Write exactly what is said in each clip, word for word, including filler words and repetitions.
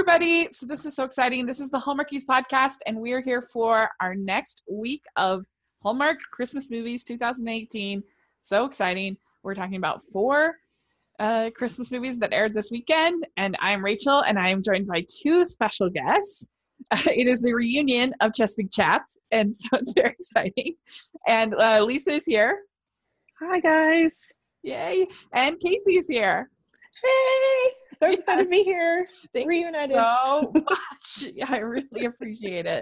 everybody. So this is so exciting. This is the Hallmarkies podcast, and we're here for our next week of Hallmark Christmas movies twenty eighteen. So exciting. We're talking about four uh, Christmas movies that aired this weekend, and I'm Rachel, and I am joined by two special guests. Uh, it is the reunion of Chesapeake Chats, and so it's very exciting. And uh, Lisa is here. Hi, guys. Yay. And Casey is here. Hey, so excited Yes. to be here. Thank Reunited. you so much. I really appreciate it.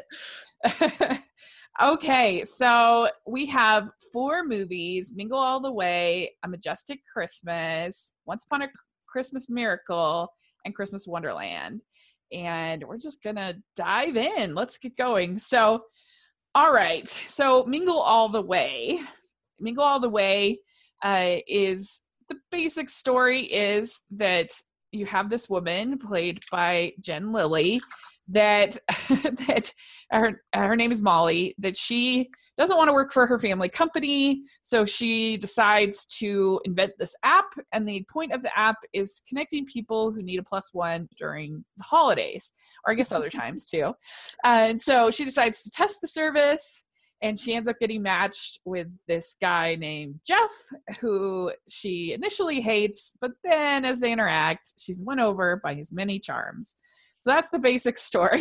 Okay, so we have four movies: Mingle All the Way, A Majestic Christmas, Once Upon a Christmas Miracle, and Christmas Wonderland. And we're just gonna dive in. Let's get going. So, all right. So Mingle All the Way. Mingle All the Way uh, is the basic story is that you have this woman played by Jen Lilly that that her, her name is Molly, that she doesn't want to work for her family company, so she decides to invent this app, and the point of the app is connecting people who need a plus one during the holidays, or I guess other times too. Uh, and so she decides to test the service, and she ends up getting matched with this guy named Jeff, who she initially hates, but then as they interact, she's won over by his many charms. So that's the basic story.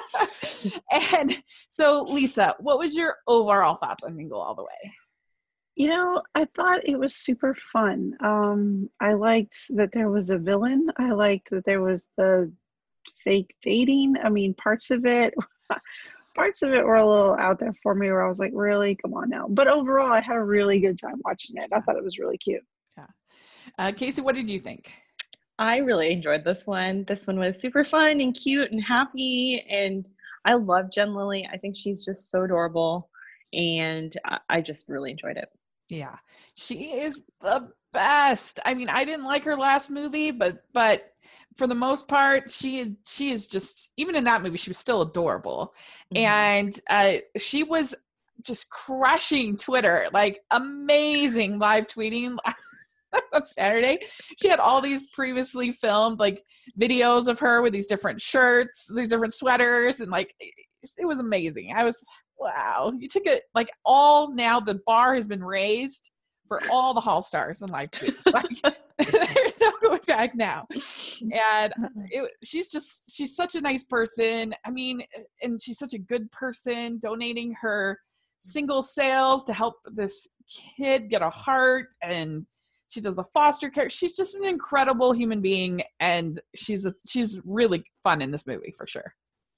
And so, Lisa, what was your overall thoughts on Mingle All the Way? You know, I thought it was super fun. Um, I liked that there was a villain. I liked that there was the fake dating. I mean, parts of it, parts of it were a little out there for me where I was like, really? Come on now. But overall, I had a really good time watching it. I thought it was really cute. Yeah. Uh, Casey, what did you think? I really enjoyed this one. This one was super fun and cute and happy, and I love Jen Lilly. I think she's just so adorable, and I, I just really enjoyed it. Yeah, she is the best. I mean, I didn't like her last movie, but but for the most part, she she is just, even in that movie, she was still adorable. Mm-hmm. And uh, she was just crushing Twitter, like amazing live tweeting. On Saturday, she had all these previously filmed like videos of her with these different shirts, these different sweaters, and like it was amazing. I was, wow, you took it like all, now the bar has been raised for all the Hall stars in live tweet. Like there's no going back now. And it, she's just, she's such a nice person. I mean, and she's such a good person, donating her single sales to help this kid get a heart, and she does the foster care. She's just an incredible human being, and she's a, she's really fun in this movie for sure.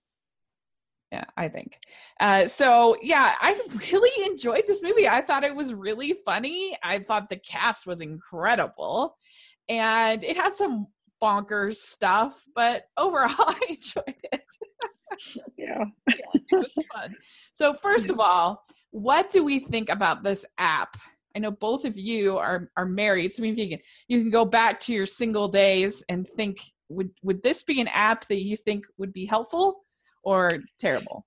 Yeah, I think. Uh, so yeah, I really enjoyed this movie. I thought it was really funny. I thought the cast was incredible, and it had some bonkers stuff, but overall I enjoyed it. Yeah. Yeah, it was fun. So first of all, what do we think about this app? I know both of you are are married, so maybe you can you can go back to your single days and think, would would this be an app that you think would be helpful or terrible?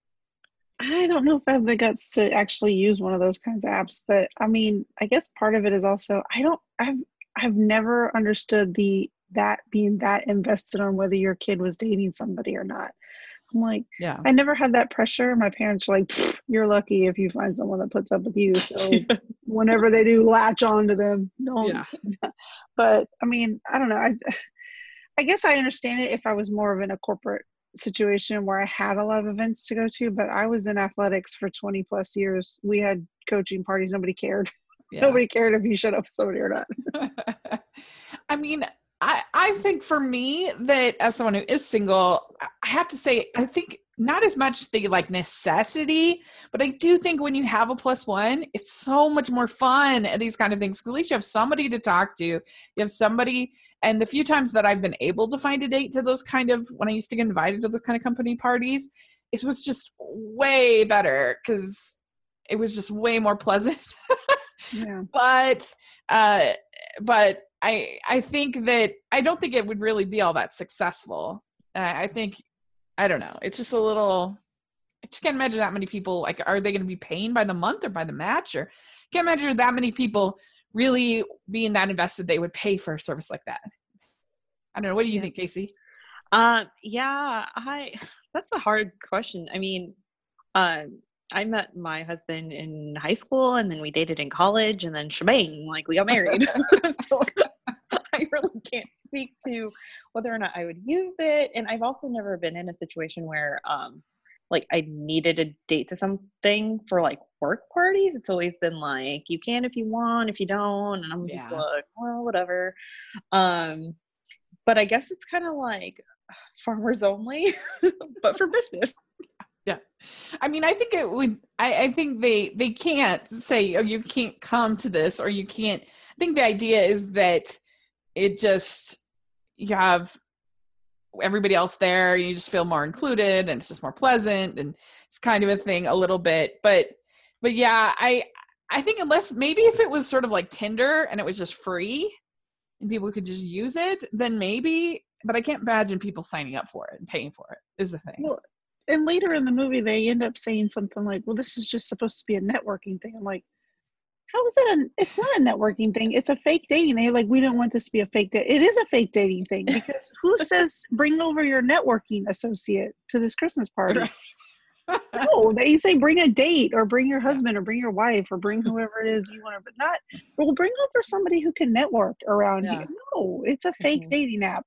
I don't know if I have the guts to actually use one of those kinds of apps, but I mean, I guess part of it is also I don't I've I've never understood the that being that invested on whether your kid was dating somebody or not. I'm like, yeah, I never had that pressure. My parents were like, you're lucky if you find someone that puts up with you. So whenever they do, latch on to them. Don't. Yeah. But I mean, I don't know. I, I guess I understand it if I was more of in a corporate situation where I had a lot of events to go to, but I was in athletics for twenty plus years. We had coaching parties. Nobody cared. Yeah. Nobody cared if you shut up with somebody or not. I mean, I, I think for me that as someone who is single, I have to say, I think not as much the like necessity, but I do think when you have a plus one, it's so much more fun and these kind of things. 'Cause at least you have somebody to talk to. You have somebody, and the few times that I've been able to find a date to those kind of, when I used to get invited to those kind of company parties, it was just way better because it was just way more pleasant. Yeah. But, uh, but I, I think that, I don't think it would really be all that successful. Uh, I think, I don't know. It's just a little, I just can't imagine that many people, like, are they going to be paying by the month or by the match? Or can't imagine that many people really being that invested they would pay for a service like that. I don't know. What do you think, Casey? Um, yeah, I that's a hard question. I mean, um, I met my husband in high school and then we dated in college and then shebang, like we got married. So I really can't speak to whether or not I would use it. And I've also never been in a situation where um like I needed a date to something for like work parties. It's always been like you can if you want, if you don't, and I'm just Yeah. like, well, whatever. Um, but I guess it's kind of like farmers only, but for business. Yeah. I mean, I think it would, I, I think they, they can't say, oh, you can't come to this or you can't, I think the idea is that it just, you have everybody else there, you just feel more included and it's just more pleasant and it's kind of a thing a little bit. But, but yeah, I, I think unless maybe if it was sort of like Tinder and it was just free and people could just use it, then maybe, but I can't imagine people signing up for it and paying for it is the thing. Well, and later in the movie, they end up saying something like, well, this is just supposed to be a networking thing. I'm like, how is that? A, it's not a networking thing. It's a fake dating. They're like, we don't want this to be a fake date. It is a fake dating thing because who says bring over your networking associate to this Christmas party? No, they say bring a date or bring your husband or bring your wife or bring whoever it is you want to, but not, well, bring over somebody who can network around Yeah. here. No, it's a fake Mhm. dating app.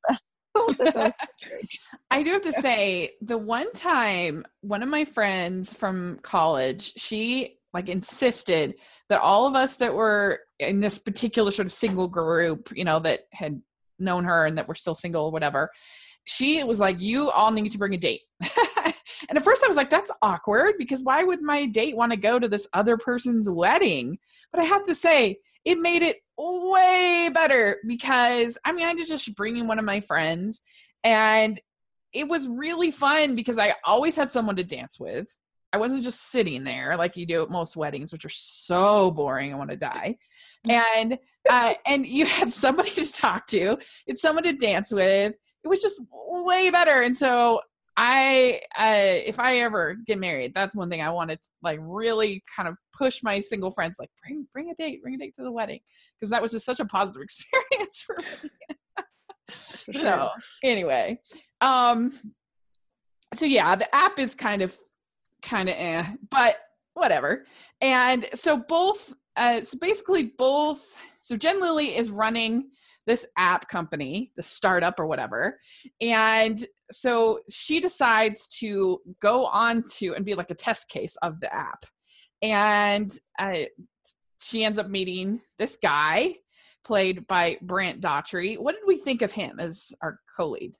I do have to say, the one time one of my friends from college, she like insisted that all of us that were in this particular sort of single group, you know, that had known her and that were still single or whatever, she was like, you all need to bring a date. And at first I was like, that's awkward because why would my date want to go to this other person's wedding? But I have to say, it made it way better because I mean, I did just bring in one of my friends and it was really fun because I always had someone to dance with. I wasn't just sitting there like you do at most weddings, which are so boring. I want to die. And uh, and you had somebody to talk to. It's someone to dance with. It was just way better. And so I, uh, if I ever get married, that's one thing I wanted to like really kind of push my single friends, like bring, bring a date, bring a date to the wedding. Cause that was just such a positive experience for me. For sure. So anyway, um, so yeah, the app is kind of, kind of eh, but whatever. And so both, uh, so basically both, so Jen Lilly is running this app company, the startup or whatever. And so she decides to go on to and be like a test case of the app. And uh, she ends up meeting this guy played by Brant Daughtry. What did we think of him as our co-lead?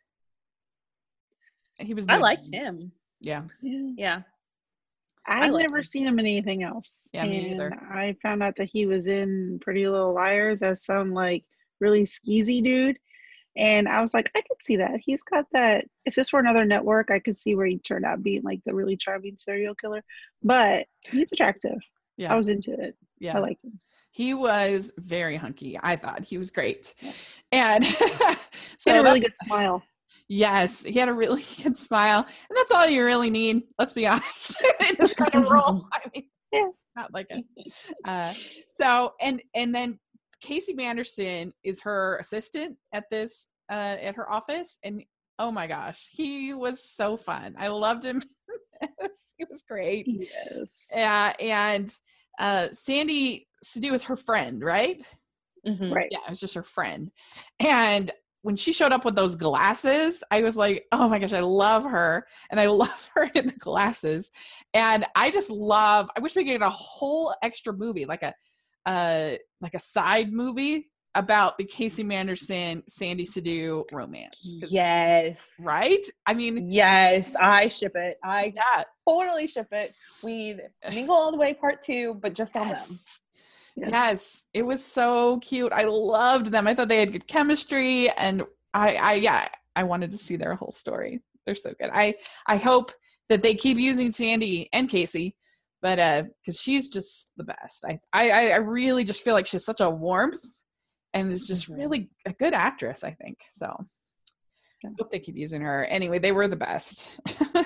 He was I new. liked him. Yeah. Yeah. Yeah. I've liked never him. seen him in anything else. Yeah, me and neither. I found out that he was in Pretty Little Liars as some like really skeezy dude. And I was like, I could see that. He's got that. If this were another network, I could see where he turned out being like the really charming serial killer. But he's attractive. Yeah. I was into it. Yeah. I liked him. He was very hunky. I thought he was great. Yeah. And He so had a really that's- good smile. yes, he had a really good smile. And that's all you really need. Let's be honest. In this kind of role. I mean, Yeah. not like it. Uh, so, and, and then Casey Manderson is her assistant at this, uh, at her office. And oh my gosh, he was so fun. I loved him. He was great. Yes. Yeah. And, uh, Sandy Sidhu is her friend, right? Mhm. Right. Yeah, it was just her friend. And when she showed up with those glasses, I was like, oh my gosh, I love her. And I love her in the glasses. And I just love, I wish we could get a whole extra movie, like a uh like a side movie about the Casey Manderson, Sandy Sidhu romance. 'Cause- Yes. Right? I mean, Yes. I ship it. I yeah. totally ship it. We need Mingle All the Way part two, but just on them. Yes. Yes. Yes, it was so cute. I loved them. I thought they had good chemistry, and I, I, yeah, I wanted to see their whole story. They're so good. I, I hope that they keep using Sandy and Casey, but uh, because she's just the best. I, I, I really just feel like she's such a warmth, and is just Mhm. really a good actress. I think so. I hope they keep using her. Anyway, they were the best.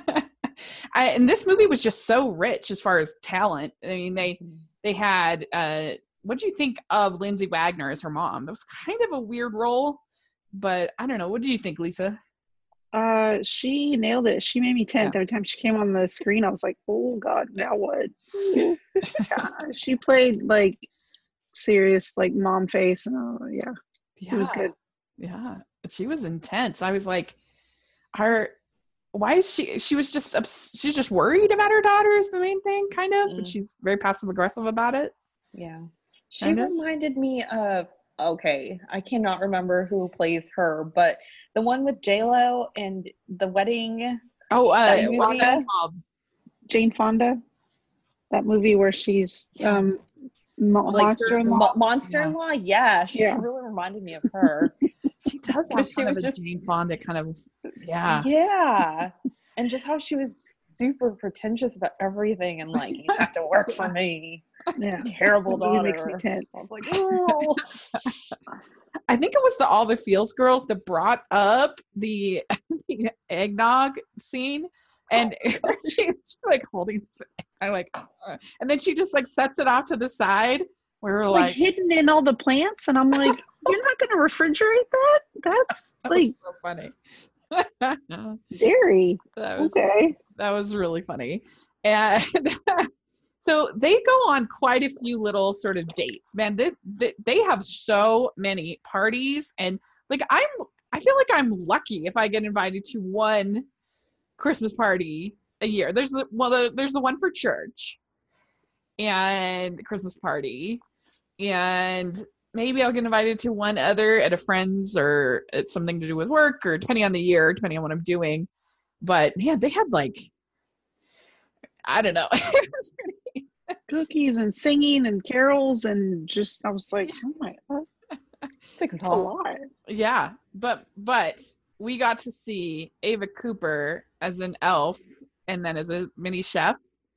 I, and this movie was just so rich as far as talent. I mean, they. They had, uh, what do you think of Lindsay Wagner as her mom? That was kind of a weird role, but I don't know. What do you think, Lisa? Uh, she nailed it. She made me tense Yeah. every time she came on the screen. I was like, "Oh God, now what?" Ooh. Yeah, she played like serious, like mom face, and oh yeah, Yeah. it was good. Yeah, she was intense. I was like, her. Why is she? She was just she's just worried about her daughter is the main thing, kind of. Mm. But she's very passive aggressive about it. Yeah, she kind of. reminded me of. Okay, I cannot remember who plays her, but the one with J-Lo and the wedding. Oh, uh, what's that called? Jane Fonda. That movie where she's yes. um mo- like monster-in-law. Mo- monster-in-law. Yeah, yeah she yeah. really reminded me of her. She does have kind of a just, Jane Fonda kind of. Yeah. Yeah, and just how she was super pretentious about everything and like, you have to work for me. Yeah, terrible daughter. Makes me tense. I was like, oh. I think it was the All the Feels girls that brought up the, the eggnog scene, and oh, she was like holding. I like, uh, and then she just like sets it off to the side. We were like, like hidden in all the plants, and I'm like, you're not going to refrigerate that? That's that like was so funny. Dairy. That was, okay, that was really funny, and. So they go on quite a few little sort of dates, man. They, they they have so many parties, and like I'm, I feel like I'm lucky if I get invited to one Christmas party a year. There's the well, the, there's the one for church, and the Christmas party, and maybe I'll get invited to one other at a friend's or it's something to do with work or depending on the year, depending on what I'm doing. But man, they had like. I don't know. Cookies and singing and carols and just I was like, oh my God, it's a lot. Yeah, but but we got to see Ava Cooper as an elf and then as a mini chef,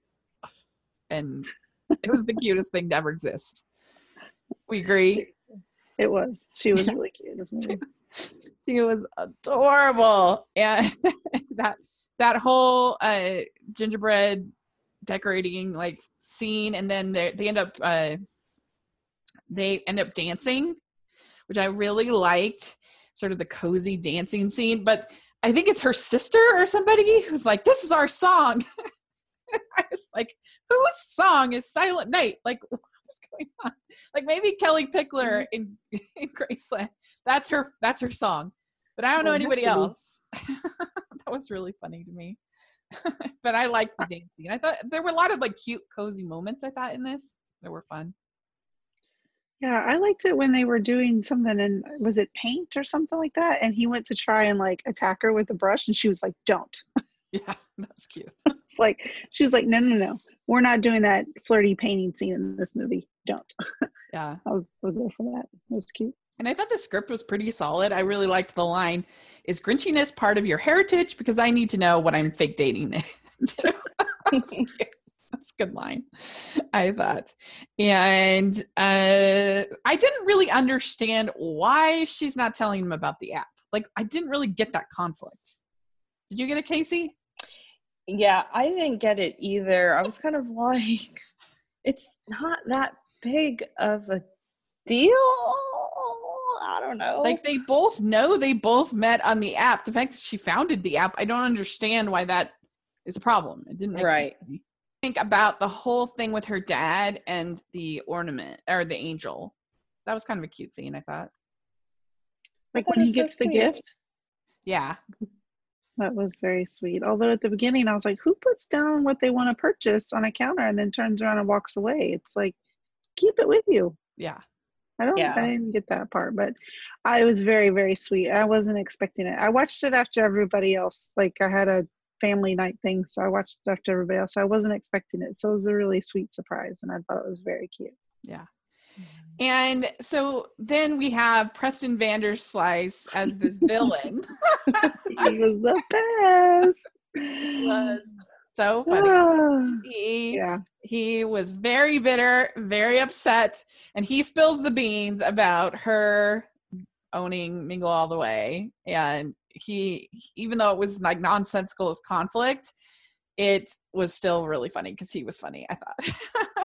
and it was the cutest thing to ever exist. We agree. It was. She was really cute. This movie. She was adorable, and that that whole uh, gingerbread decorating like scene, and then they they end up uh they end up dancing, which I really liked, sort of the cozy dancing scene. But I think it's her sister or somebody who's like, this is our song. I was like, whose song is Silent Night? Like, what's going on? Like maybe Kelly Pickler in, in Graceland, that's her that's her song, but I don't know anybody else. That was really funny to me. But I liked the dancing. I thought there were a lot of like cute, cozy moments. I thought in this that were fun. Yeah, I liked it when they were doing something, and was it paint or something like that? And he went to try and like attack her with the brush, and she was like, "Don't." Yeah, that's cute. It's like she was like, "No, no, no, we're not doing that flirty painting scene in this movie. Don't." Yeah, I was was there for that. It was cute. And I thought the script was pretty solid. I really liked the line, "Is Grinchiness part of your heritage? Because I need to know what I'm fake dating." That's, that's a good line, I thought. And uh, I didn't really understand why she's not telling him about the app. Like, I didn't really get that conflict. Did you get it, Casey? Yeah, I didn't get it either. I was kind of like, it's not that big of a deal. I don't know. Like, they both know they both met on the app. The fact that she founded the app, I don't understand why that is a problem. It didn't make right. sense to me. Think about the whole thing with her dad and the ornament or the angel. That was kind of a cute scene, I thought. Like when he gets so the gift? Yeah. That was very sweet. Although at the beginning I was like, who puts down what they want to purchase on a counter and then turns around and walks away? It's like, keep it with you. Yeah. I don't yeah. I didn't get that part, but I was very, very sweet. I wasn't expecting it. I watched it after everybody else. Like I had a family night thing, so I watched it after everybody else. I wasn't expecting it. So it was a really sweet surprise, and I thought it was very cute. Yeah. And so then we have Preston Vanderslice as this villain. He was the best. He was so funny. He, yeah. he was very bitter, very upset, and he spills the beans about her owning Mingle All the Way. And he, even though it was like nonsensical as conflict, it was still really funny because he was funny, I thought.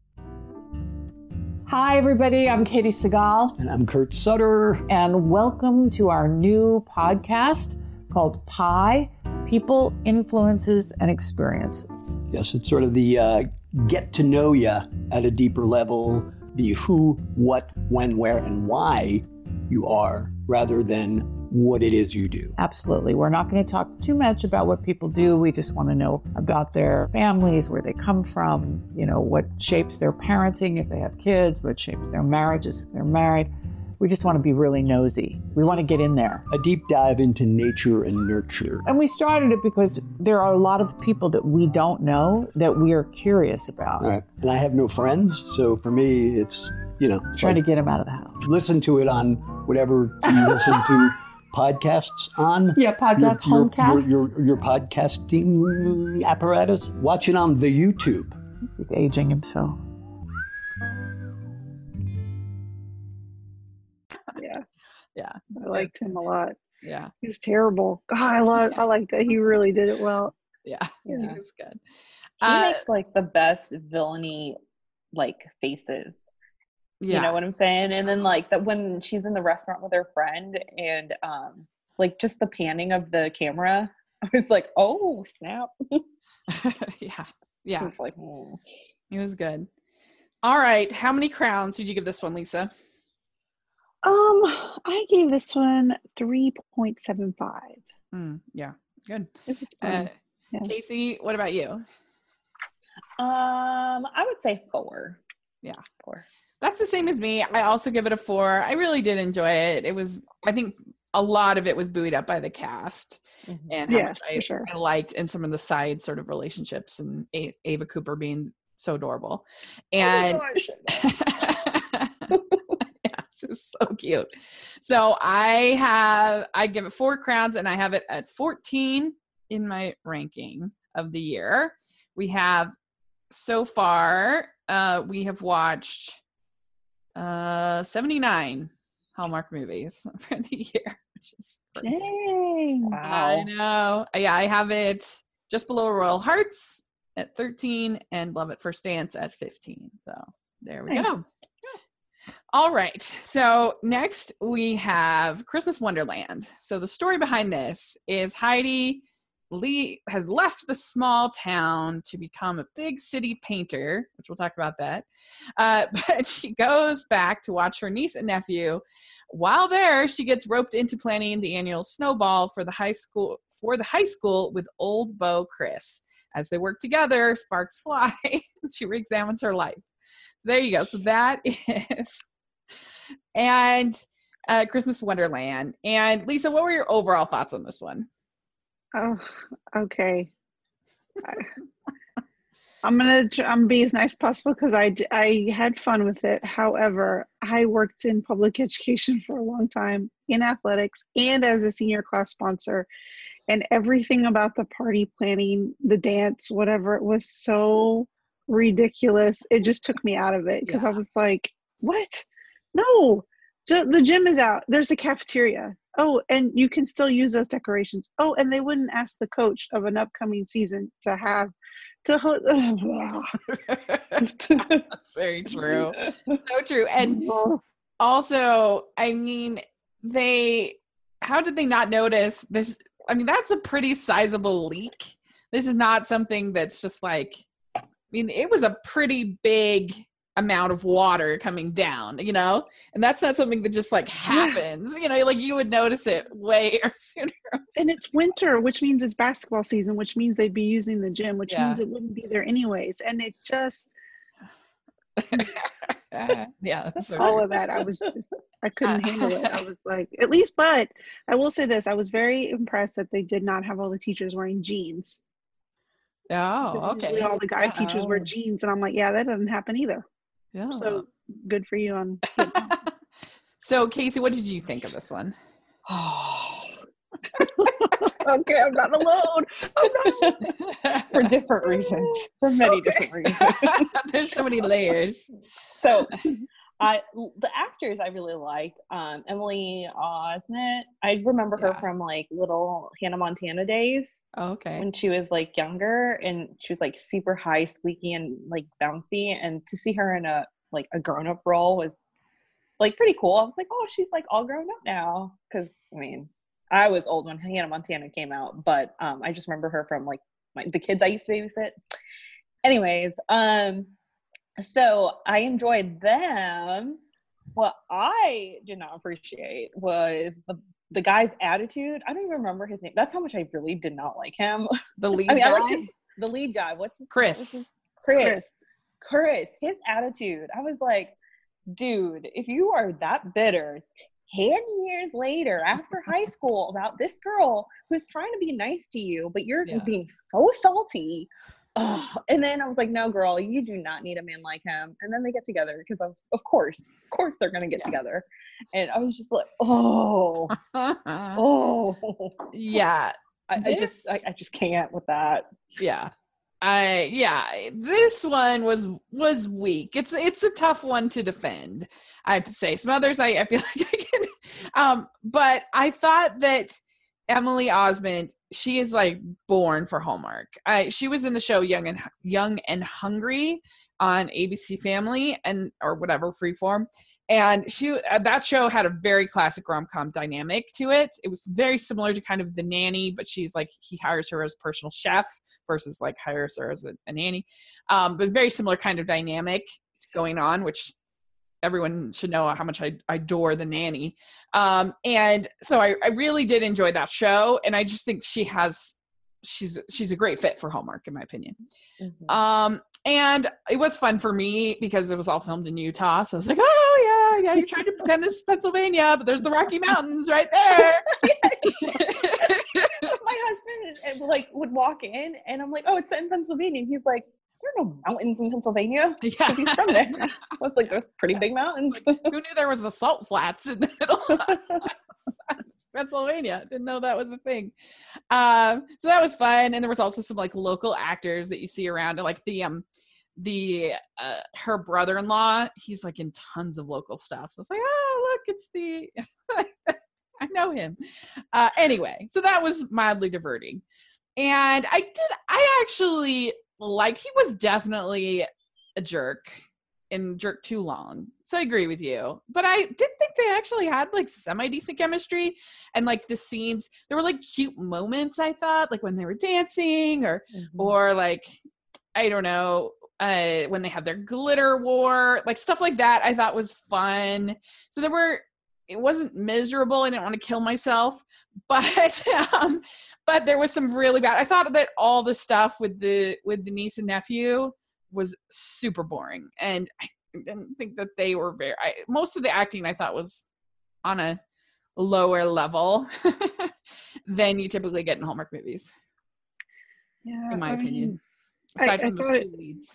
Hi, everybody. I'm Katie Segal. And I'm Kurt Sutter. And welcome to our new podcast, called Pi, People, Influences, and Experiences. Yes, it's sort of the uh, get to know you at a deeper level, the who, what, when, where, and why you are, rather than what it is you do. Absolutely. We're not going to talk too much about what people do. We just want to know about their families, where they come from, you know, what shapes their parenting if they have kids, what shapes their marriages if they're married. We just want to be really nosy. We want to get in there. A deep dive into nature and nurture. And we started it because there are a lot of people that we don't know that we are curious about. All right. And I have no friends, so for me, it's, you know. Trying like, to get them out of the house. Listen to it on whatever you listen to podcasts on. Yeah, podcast, your, your, homecasts. Your, your, your podcasting apparatus. Watch it on the YouTube. He's aging himself. Yeah. Yeah. I liked him a lot. Yeah. He was terrible. God, I love I like that. He really did it well. Yeah. Yeah. It was good. He Uh, makes like the best villainy like faces. yeah. You know what I'm saying? And then like that when she's in the restaurant with her friend and um like just the panning of the camera, I was like, oh snap. yeah. Yeah. I was like, mm. It was good. All right. How many crowns did you give this one, Lisa? Um, I gave this one three point seven five. Mm, yeah. Good. It was Uh, fun. Yeah. Casey, what about you? Um, I would say four. Yeah. Four. That's the same as me. I also give it a four. I really did enjoy it. It was, I think a lot of it was buoyed up by the cast Mhm. and how Yes, much for I, sure. I liked, and some of the side sort of relationships, and A- Ava Cooper being so adorable. And yeah, she was so cute. So I have, I give it four crowns, and I have it at fourteen in my ranking of the year. We have so far, uh, we have watched uh, seventy-nine Hallmark movies for the year, which is crazy. Dang. I Wow. know. Yeah, I have it just below Royal Hearts at thirteen and Love at First Dance at fifteen. So there we Nice. go. All right. So next we have Christmas Wonderland. So the story behind this is Heidi Lee has left the small town to become a big city painter, which we'll talk about that. Uh, but she goes back to watch her niece and nephew. While there, she gets roped into planning the annual snowball for the high school for the high school with old beau Chris. As they work together, sparks fly. She reexamines her life. There you go. So that is and uh, Christmas Wonderland. And Lisa, what were your overall thoughts on this one? Oh, okay. I, I'm gonna tr- I'm be as nice as possible because I d- I had fun with it. However, I worked in public education for a long time in athletics and as a senior class sponsor, and everything about the party planning, the dance, whatever, it was so ridiculous. It just took me out of it because I Yeah. was like, "What? No, so the gym is out. There's a cafeteria. Oh, and you can still use those decorations. Oh, and they wouldn't ask the coach of an upcoming season to have to ho- That's very true. So true. And also, I mean, they, how did they not notice this? I mean, that's a pretty sizable leak. This is not something that's just like, I mean, it was a pretty big amount of water coming down, you know, and that's not something that just like happens, you know, like you would notice it way sooner. And it's winter, which means it's basketball season, which means they'd be using the gym, which Yeah. means it wouldn't be there anyways. And it just, Yeah, that's so all true. of that, I was just, I couldn't handle it. I was like, at least, but I will say this, I was very impressed that they did not have all the teachers wearing jeans. Oh, Because okay. usually all the guy teachers wear Uh-oh. jeans, and I'm like, yeah, that doesn't happen either. Yeah. So good for you on. So, Casey, what did you think of this one? Okay, I'm not alone. I'm not alone. For different reasons. For many Okay. different reasons. There's so many layers. So I the actors I really liked. Um, Emily Osment. I remember her Yeah. from like little Hannah Montana days Oh, okay. when she was like younger, and she was like super high, squeaky, and like bouncy. And to see her in a like a grown up role was like pretty cool. I was like, oh, she's like all grown up now. Because I mean, I was old when Hannah Montana came out, but um, I just remember her from like my, the kids I used to babysit. Anyways, um, so I enjoyed them. What I did not appreciate was the the guy's attitude. I don't even remember his name. That's how much I really did not like him. The lead I mean, guy? I liked his, the lead guy. What's his Chris. what's his, Chris. Chris. Chris. His attitude. I was like, dude, if you are that bitter ten years later after high school about this girl who's trying to be nice to you, but you're Yeah. being so salty. Oh, and then I was like, no, girl, you do not need a man like him. And then they get together because I was, of course, of course they're going to get Yeah. together. And I was just like, oh, oh, yeah. I, I This- just, I, I just can't with that. Yeah. I yeah, this one was was weak. It's it's a tough one to defend, I have to say. Some others I, I feel like I can um but I thought that Emily Osment, she is like born for Hallmark. I she was in the show Young and Young and Hungry on A B C Family and or whatever, Freeform. And she uh, that show had a very classic rom-com dynamic to it. It was very similar to kind of The Nanny, but she's like he hires her as personal chef versus like hires her as a, a nanny. Um, but very similar kind of dynamic going on, which everyone should know how much I, I adore The Nanny. Um, and so I, I really did enjoy that show, and I just think she has she's she's a great fit for Hallmark in my opinion. Mm-hmm. Um, and it was fun for me because it was all filmed in Utah. So I was like, oh yeah, yeah, you're trying to pretend this is Pennsylvania, but there's the Rocky Mountains right there. My husband and, and, like would walk in and I'm like, oh, it's set in Pennsylvania. And he's like, there are no mountains in Pennsylvania. Yeah. He's from there. I was like, there's pretty big mountains. Who knew there was the salt flats in the middle of Pennsylvania? Didn't know that was a thing. Um, so that was fun. And there was also some like local actors that you see around, like the um the uh, her brother-in-law. He's like in tons of local stuff. So I was like, oh look, it's the I know him. Uh, anyway, so that was mildly diverting. And I did, I actually liked, he was definitely a jerk and jerk too long. So I agree with you. But I did think they actually had like semi-decent chemistry. And like the scenes, there were like cute moments, I thought, like when they were dancing or, Mm-hmm. or like, I don't know, uh, when they had their glitter war, like stuff like that, I thought was fun. So there were, it wasn't miserable. I didn't want to kill myself, but um, but there was some really bad. I thought that all the stuff with the with the niece and nephew was super boring, and I didn't think that they were very. I, most of the acting I thought was on a lower level than you typically get in Hallmark movies, Yeah, in my I opinion. mean, Aside I- I from those thought two it- leads.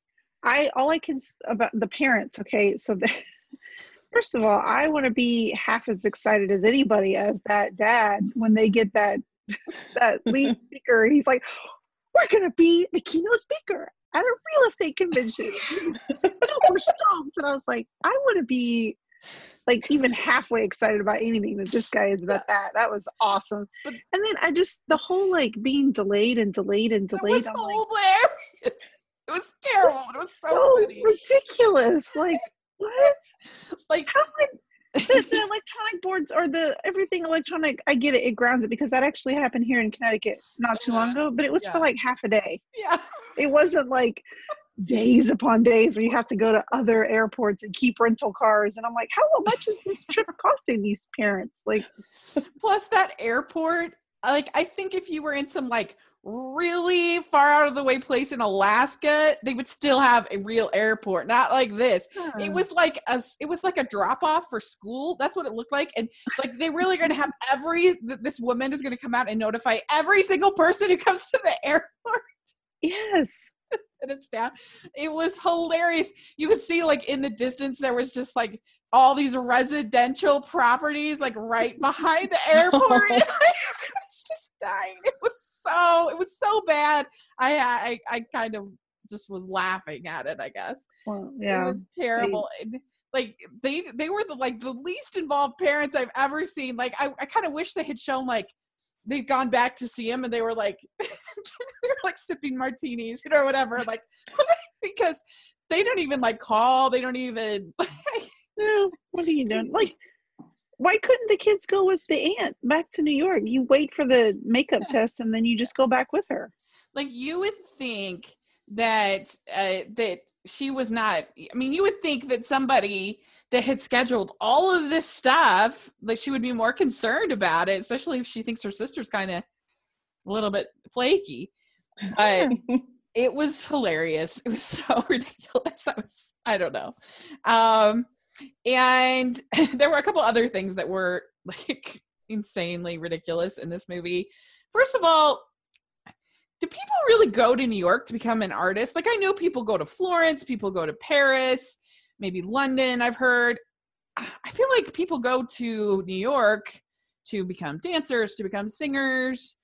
I all I can s- about the parents. Okay, so the, first of all, I want to be half as excited as anybody as that dad when they get that that lead speaker. He's like, "We're gonna be the keynote speaker at a real estate convention." Super stoked, and I was like, I want to be like even halfway excited about anything that this guy is about that. That was awesome. But- and then I just the whole like being delayed and delayed and That delayed. was I'm so like, hilarious. It was terrible. It was so, so funny. ridiculous. Like what? Like How would the, the electronic boards or the everything electronic? I get it. It grounds it because that actually happened here in Connecticut not too long ago. But it was Yeah. for like half a day. yeah. It wasn't like days upon days where you have to go to other airports and keep rental cars. And I'm like, how much is this trip costing these parents? Like, Plus that airport, like I think if you were in some like really far out of the way place in Alaska, they would still have a real airport, not like this. It was like a it was like a drop off for school. That's what it looked like. And like they really going to have every th- this woman is going to come out and notify every single person who comes to the airport. yes. And it's down. It was hilarious. You could see like in the distance there was just like all these residential properties like right behind the airport. I was just dying. It was so it was so bad. I I I kind of just was laughing at it, I guess. Well, yeah. It was terrible. And, like they they were the like the least involved parents I've ever seen. Like I, I kind of wish they had shown like they'd gone back to see him and they were like they were like sipping martinis, you know, or whatever. Like because they don't even like call. They don't even No, what are you doing? Like, why couldn't the kids go with the aunt back to New York? You wait for the makeup Yeah. test and then you just go back with her. Like, you would think that uh, that she was not, I mean, you would think that somebody that had scheduled all of this stuff, like, she would be more concerned about it, especially if she thinks her sister's kind of a little bit flaky. But it was hilarious. It was so ridiculous. I was, I don't know. Um, and there were a couple other things that were, like, insanely ridiculous in this movie. First of all, do people really go to New York to become an artist? Like, I know people go to Florence, people go to Paris, maybe London, I've heard. I feel like people go to New York to become dancers, to become singers.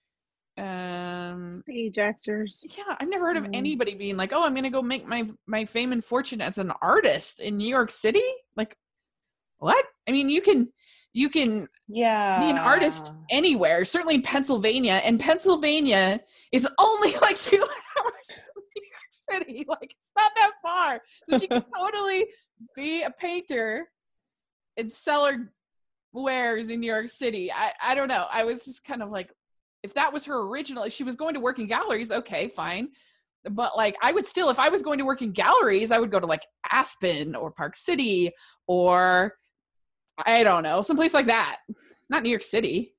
Um, Stage actors. yeah, I've never heard of Mm. anybody being like, oh, I'm going to go make my, my fame and fortune as an artist in New York City. Like, what? I mean, you can, you can Yeah. be an artist anywhere, certainly in Pennsylvania, and Pennsylvania is only like two hours from New York City. Like, it's not that far. So she could totally be a painter and sell her wares in New York City. I, I don't know. I was just kind of like, if that was her original, if she was going to work in galleries, okay, fine. But, like, I would still, if I was going to work in galleries, I would go to, like, Aspen or Park City or, I don't know, someplace like that. Not New York City.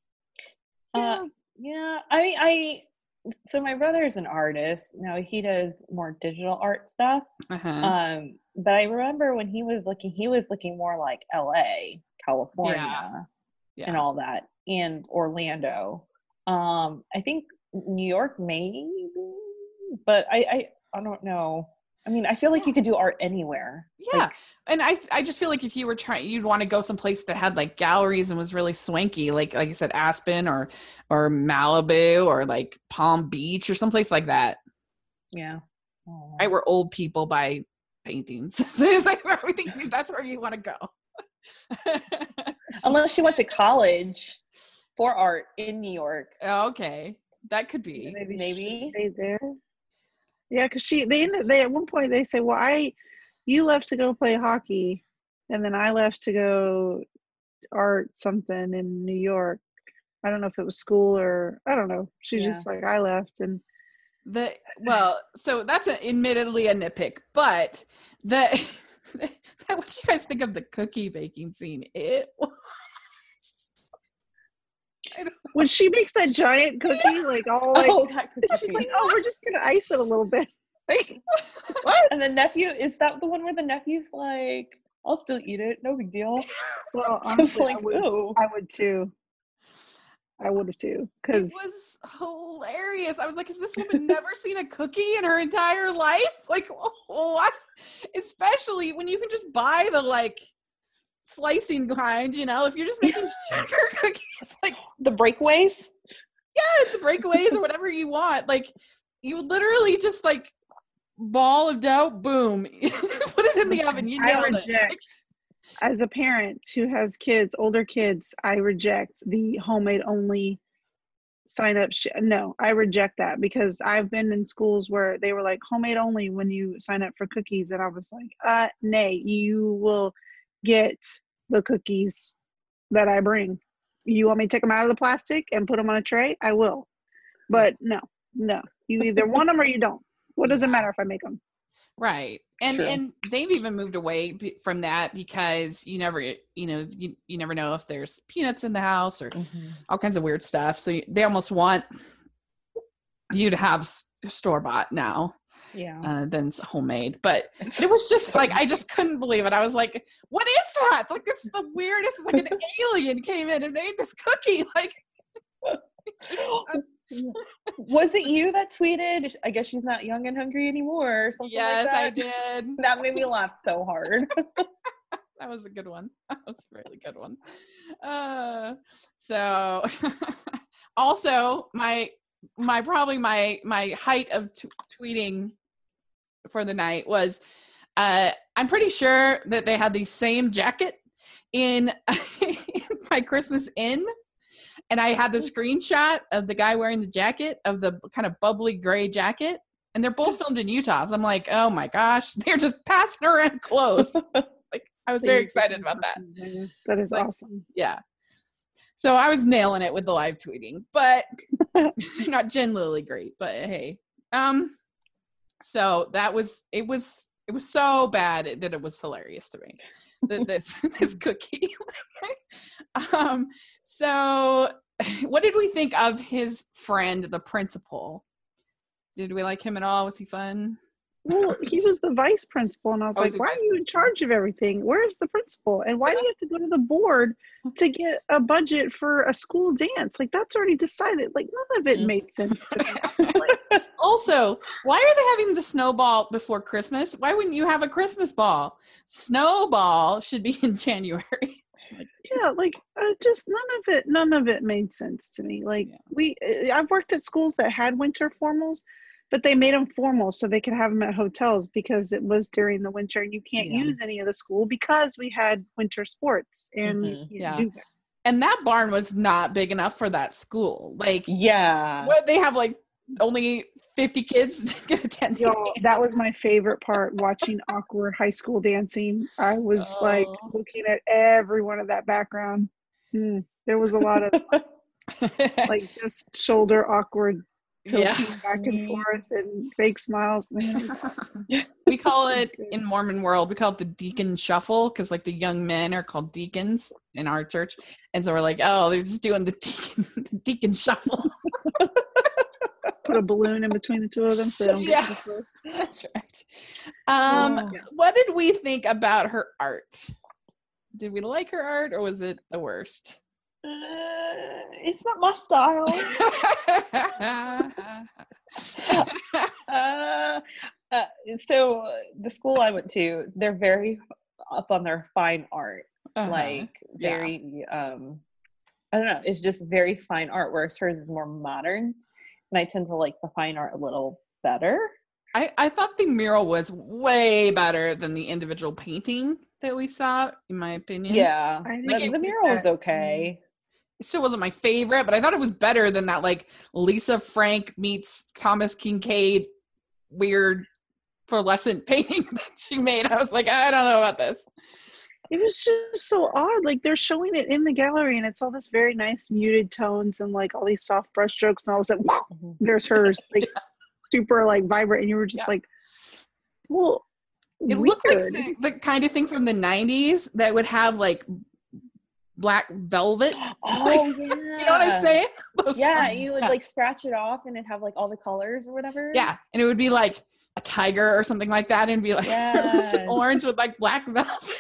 Uh, yeah, I, I, so my brother's an artist. Now he does more digital art stuff. Uh-huh. Um, but I remember when he was looking, he was looking more like L A, California, Yeah. and all that, and Orlando. Um, I think New York maybe, but I, I, I don't know. I mean, I feel like you could do art anywhere. Yeah. Like, and I I just feel like if you were trying, you'd want to go someplace that had, like, galleries and was really swanky, like like you said, Aspen or or Malibu or, like, Palm Beach or someplace like that. yeah. Oh. Right, where old people buy paintings. It's like, I think that's where you want to go. Unless you went to college for art in New York. Okay, that could be. Maybe, Maybe. she stayed there. Yeah, because she they ended- they at one point they say, well, I you left to go play hockey, and then I left to go art something in New York. I don't know if it was school or I don't know. She's Yeah. just like, I left, and The well, so that's a, admittedly a nitpick, but the what do you guys think of the cookie baking scene? It was, I don't, when she makes that giant cookie, like all like, Oh, that cookie she's scene. like, oh, we're just gonna ice it a little bit. Like, And the nephew, is that the one where the nephew's like, I'll still eat it, no big deal. well, I was honestly, I like, would, oh. I would too. I would have too, it because was hilarious. I was like, has this woman never seen a cookie in her entire life? Like, what? Especially when you can just buy the, like, slicing kind, you know, if you're just making sugar cookies, like, The breakaways? yeah, the breakaways or whatever you want. Like, you literally just, like, ball of dough, boom, put it in the oven. You I nailed it. reject. As a parent who has kids, older kids, I reject the homemade only sign up. Sh- no, I reject that because I've been in schools where they were like homemade only when you sign up for cookies. And I was like, uh, nay, you will get the cookies that I bring. You want me to take them out of the plastic and put them on a tray? I will. But no, no, you either want them or you don't. What does it matter if I make them? Right. And True. and they've even moved away b- from that because you never, you know, you, you never know if there's peanuts in the house or all kinds of weird stuff. So you, they almost want you to have s- store-bought now Yeah. uh, than s- homemade. But it was just like, I just couldn't believe it. I was like, what is that? Like, it's the weirdest. It's like an alien came in and made this cookie. Like, Was it you that tweeted, I guess she's not young and hungry anymore, or something yes, like I that? did. That made me laugh so hard. That was a good one. That was a really good one. Uh, so also my, my, probably my, my height of t- tweeting for the night was, uh, I'm pretty sure that they had the same jacket in, in my Christmas Inn. And I had the screenshot of the guy wearing the jacket, of the kind of bubbly gray jacket. And they're both filmed in Utah. So I'm like, oh my gosh, they're just passing around clothes. Like, I was So very you get excited about that. costumes. That is Like, awesome. Yeah. So I was nailing it with the live tweeting, but not generally great, but hey. Um, so that was, it was, it was so bad that it was hilarious to me. That this, this cookie. um, so what did we think of his friend, the principal? Did we like him at all? Was he fun? Well, he was the vice principal, and I was Oh, was like, he why vice are you in charge of everything? Where's the principal? And why do you have to go to the board to get a budget for a school dance? Like, that's already decided. Like, none of it Mm. made sense to me. Like, Also, why are they having the snowball before Christmas? Why wouldn't you have a Christmas ball? Snowball should be in January. yeah, like uh, just none of it. None of it made sense to me. Like Yeah. we, uh, I've worked at schools that had winter formals, but they made them formal so they could have them at hotels because it was during the winter and you can't Yeah. use any of the school because we had winter sports and you Mhm. can't Yeah. do that. And that barn was not big enough for that school. Like, Yeah. what, they have like only fifty kids to get attended. Y'all, that was my favorite part, watching awkward high school dancing. I was like Oh. looking at everyone of that background. Hmm, there was a lot of like just shoulder awkward tilting Yeah. back and forth and fake smiles. Man, it was awesome. We call it Good. in Mormon world, we call it the deacon shuffle because like the young men are called deacons in our church. And so we're like, oh, they're just doing the deacon, the deacon shuffle. Put a balloon in between the two of them so they don't get Yeah. too close. That's right. Um, Oh. what did we think about her art? Did we like her art or was it the worst? Uh, it's not my style. uh, uh, so uh, the school I went to, they're very up on their fine art. Uh-huh. Like Yeah. very, um, I don't know. It's just very fine art, whereas hers is more modern. And I tend to like the fine art a little better. I, I thought the mural was way better than the individual painting that we saw, in my opinion. Yeah, I the, didn't the get mural was that. okay. It still wasn't my favorite, but I thought it was better than that like Lisa Frank meets Thomas Kincaid weird fluorescent painting that she made. I was like, I don't know about this. It was just so odd. Like they're showing it in the gallery and it's all this very nice muted tones and like all these soft brush strokes and all of a sudden, wow, Mhm. there's hers. Like super like vibrant and you were just Yeah. like, well, It looked like weird. the, the kind of thing from the nineties that would have like black velvet. Oh, yeah. You know what I'm saying? Those Yeah, ones. you would like scratch it off and it'd have like all the colors or whatever. Yeah, and it would be like a tiger or something like that, and it'd be like Yes. orange with like black velvet.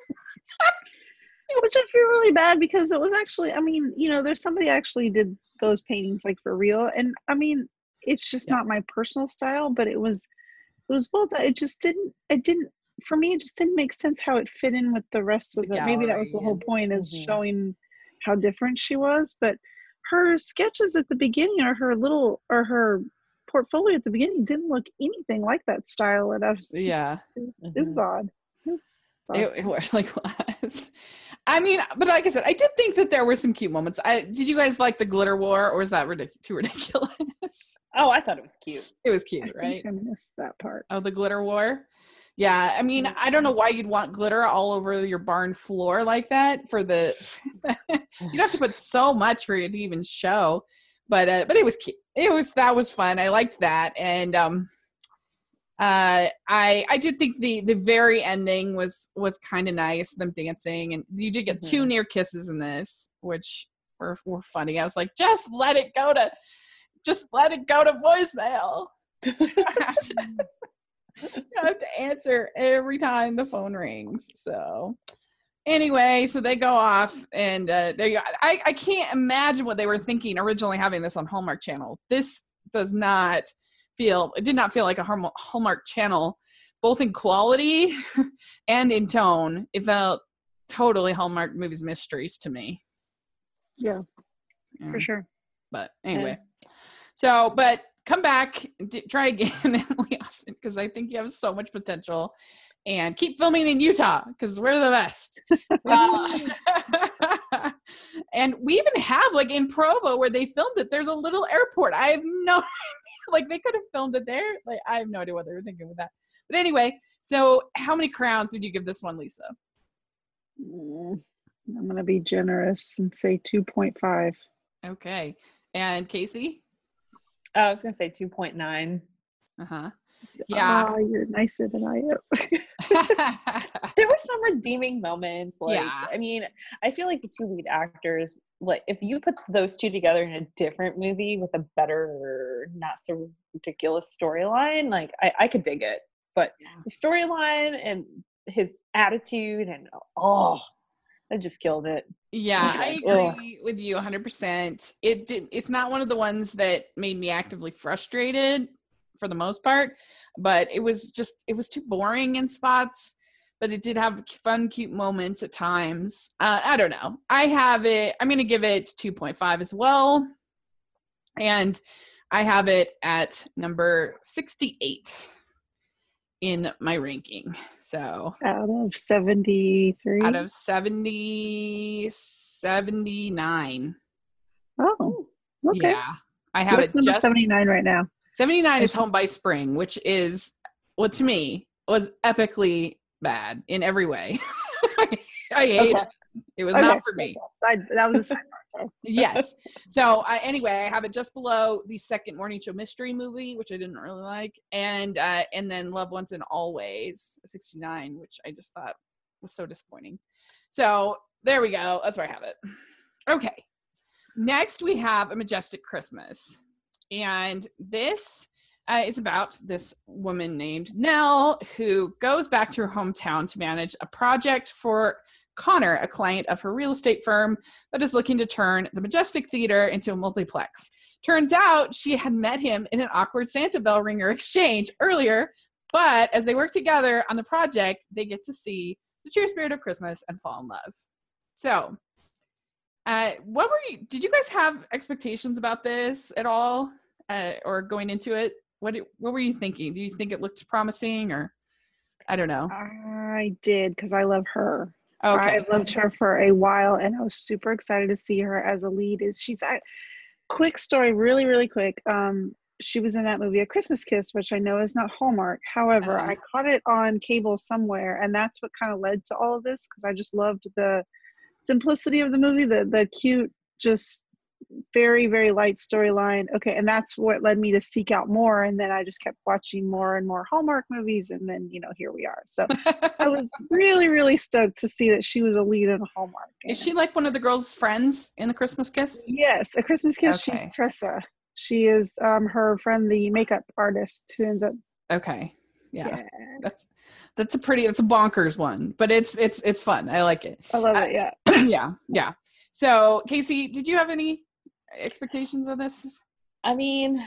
Which I feel really bad because it was actually, I mean, you know, there's somebody actually did those paintings like for real. And I mean, it's just Yeah. not my personal style, but it was, it was well done. It just didn't, it didn't, for me, it just didn't make sense how it fit in with the rest of The the, maybe that was the gallery whole and- point is Mhm. showing how different she was. But her sketches at the beginning or her little, or her portfolio at the beginning didn't look anything like that style. And I was just, Yeah, it was, it was odd. It was odd. it, it really was. I mean, but like I said, I did think that there were some cute moments. I did. You guys like the glitter war, or was that ridic- too ridiculous? Oh, I thought it was cute. It was I cute, think right? I missed that part. Oh, the glitter war. Yeah, I mean, I don't know why you'd want glitter all over your barn floor like that. For the, you'd have to put so much for it to even show. But uh, but it was cute. It was that was fun. I liked that, and um, uh, I I did think the the very ending was was kind of nice. Them dancing, and you did get two Mhm. near kisses in this, which were were funny. I was like, just let it go to, just let it go to voicemail. You have to answer every time the phone rings. So anyway, so they go off and uh, there you go. I, I can't imagine what they were thinking originally having this on Hallmark Channel. This does not feel, it did not feel like a Hallmark Hallmark Channel, both in quality and in tone. It felt totally Hallmark Movies Mysteries to me. Yeah, Yeah. for sure. But anyway, so, but come back, d- try again, Emily Osment, because I think you have so much potential. And keep filming in Utah, because we're the best. Uh, and we even have, like, in Provo, where they filmed it, there's a little airport. I have no idea. Like, they could have filmed it there. Like, I have no idea what they were thinking with that. But anyway, so how many crowns would you give this one, Lisa? Mm, I'm going to be generous and say two point five. Okay. And Casey? Uh, I was gonna say two point nine. Uh-huh. Yeah. Oh, you're nicer than I am. There were some redeeming moments. Like, Yeah. I mean, I feel like the two lead actors, like, if you put those two together in a different movie with a better, not so ridiculous storyline, like, I, I could dig it. But the storyline and his attitude and oh, I just killed it. Yeah, I Okay. agree with you one hundred percent. It did. It's not one of the ones that made me actively frustrated for the most part, but it was just, it was too boring in spots, but it did have fun, cute moments at times. Uh, I don't know. I have it, I'm going to give it two point five as well. And I have it at number sixty-eight in my ranking. So Out of seventy-three? out of seventy, seventy-nine. Oh, okay. Yeah. I have What's it number just seventy-nine right now? seventy-nine is Home by Spring, which is, well, to me, was epically bad in every way. I hate Okay. it. It was Okay, not for me. that's all. Side, that was a sidebar. So. Yes. So I, anyway, I have it just below the second Morning Show Mystery Movie, which I didn't really like, and uh, and then Love Once and Always, sixty-nine, which I just thought was so disappointing. So there we go. That's where I have it. Okay. Next, we have A Majestic Christmas. And this uh, is about this woman named Nell who goes back to her hometown to manage a project for Connor, a client of her real estate firm that is looking to turn the Majestic Theater into a multiplex. Turns out she had met him in an awkward Santa bell ringer exchange earlier, but as they work together on the project, they get to see the true spirit of Christmas and fall in love. So, uh, what were you, did you guys have expectations about this at all, uh, or going into it? What do, what were you thinking? Do you think it looked promising, or I don't know? I did, because I love her. Okay. I've loved her for a while, and I was super excited to see her as a lead. Is she's I, quick story, really, really quick. Um, she was in that movie A Christmas Kiss, which I know is not Hallmark. However, Uh-huh. I caught it on cable somewhere, and that's what kind of led to all of this, because I just loved the simplicity of the movie, the the cute, just very, very light storyline. Okay, and that's what led me to seek out more, and then I just kept watching more and more Hallmark movies, and then, you know, here we are. So I was really, really stoked to see that she was a lead in a Hallmark. Is she like one of the girls' friends in A Christmas Kiss? Yes, A Christmas Kiss. Okay. She's Tressa. She is um her friend, the makeup artist, who ends up. Okay. Yeah. Yeah, That's that's a pretty that's a bonkers one, but it's it's it's fun. I like it. I love Uh, it. Yeah. yeah. Yeah. So, Casey, did you have any expectations of this? I mean,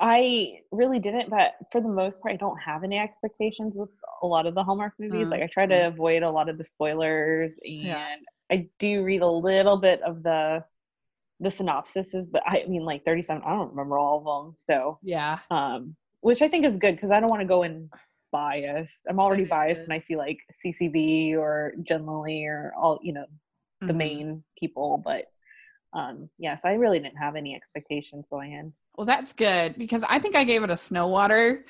I really didn't, but for the most part, I don't have any expectations with a lot of the Hallmark movies. Mm, Like, I try to mm. avoid a lot of the spoilers, and Yeah. I do read a little bit of the the synopsises, but I mean, like thirty-seven, I don't remember all of them. So, Yeah. um, which I think is good, because I don't want to go in biased. I'm already That is biased good. when I see like C C B or Jen Lilly or all, you know, the Mhm. main people, but um yes, I really didn't have any expectations going in. Well, that's good, because I think I gave it a snow water.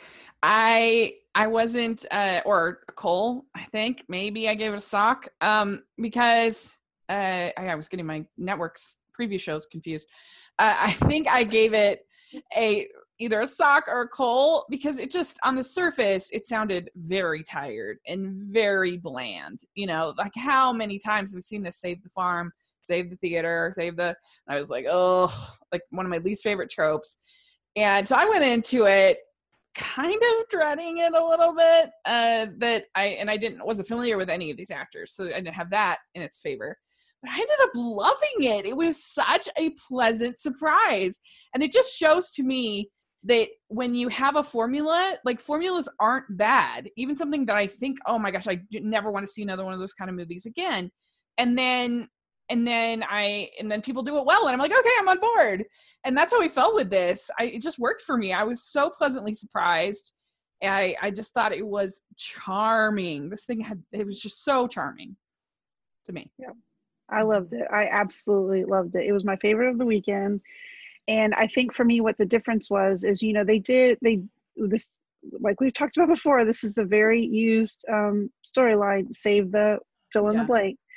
I I wasn't uh or a coal, I think. Maybe I gave it a sock. Um because uh I, I was getting my network's preview shows confused. Uh, I think I gave it a either a sock or a coal, because it just, on the surface, it sounded very tired and very bland. You know, like, how many times have we seen this Save the Farm, Save the Theater, Save the, and I was like, oh, like one of my least favorite tropes. And so I went into it kind of dreading it a little bit, uh, that I, and I didn't, wasn't familiar with any of these actors, so I didn't have that in its favor. But I ended up loving it. It was such a pleasant surprise. And it just shows to me that when you have a formula, like, formulas aren't bad. Even something that I think, oh my gosh, I never want to see another one of those kind of movies again. And then, and then I, and then people do it well, and I'm like, okay, I'm on board. And that's how I felt with this. I, it just worked for me. I was so pleasantly surprised. And I, I just thought it was charming. This thing had, it was just so charming to me. Yeah. I loved it. I absolutely loved it. It was my favorite of the weekend. And I think for me, what the difference was is, you know, they did, they, this, like we've talked about before, this is a very used um, storyline, save the fill in Yeah. the blank.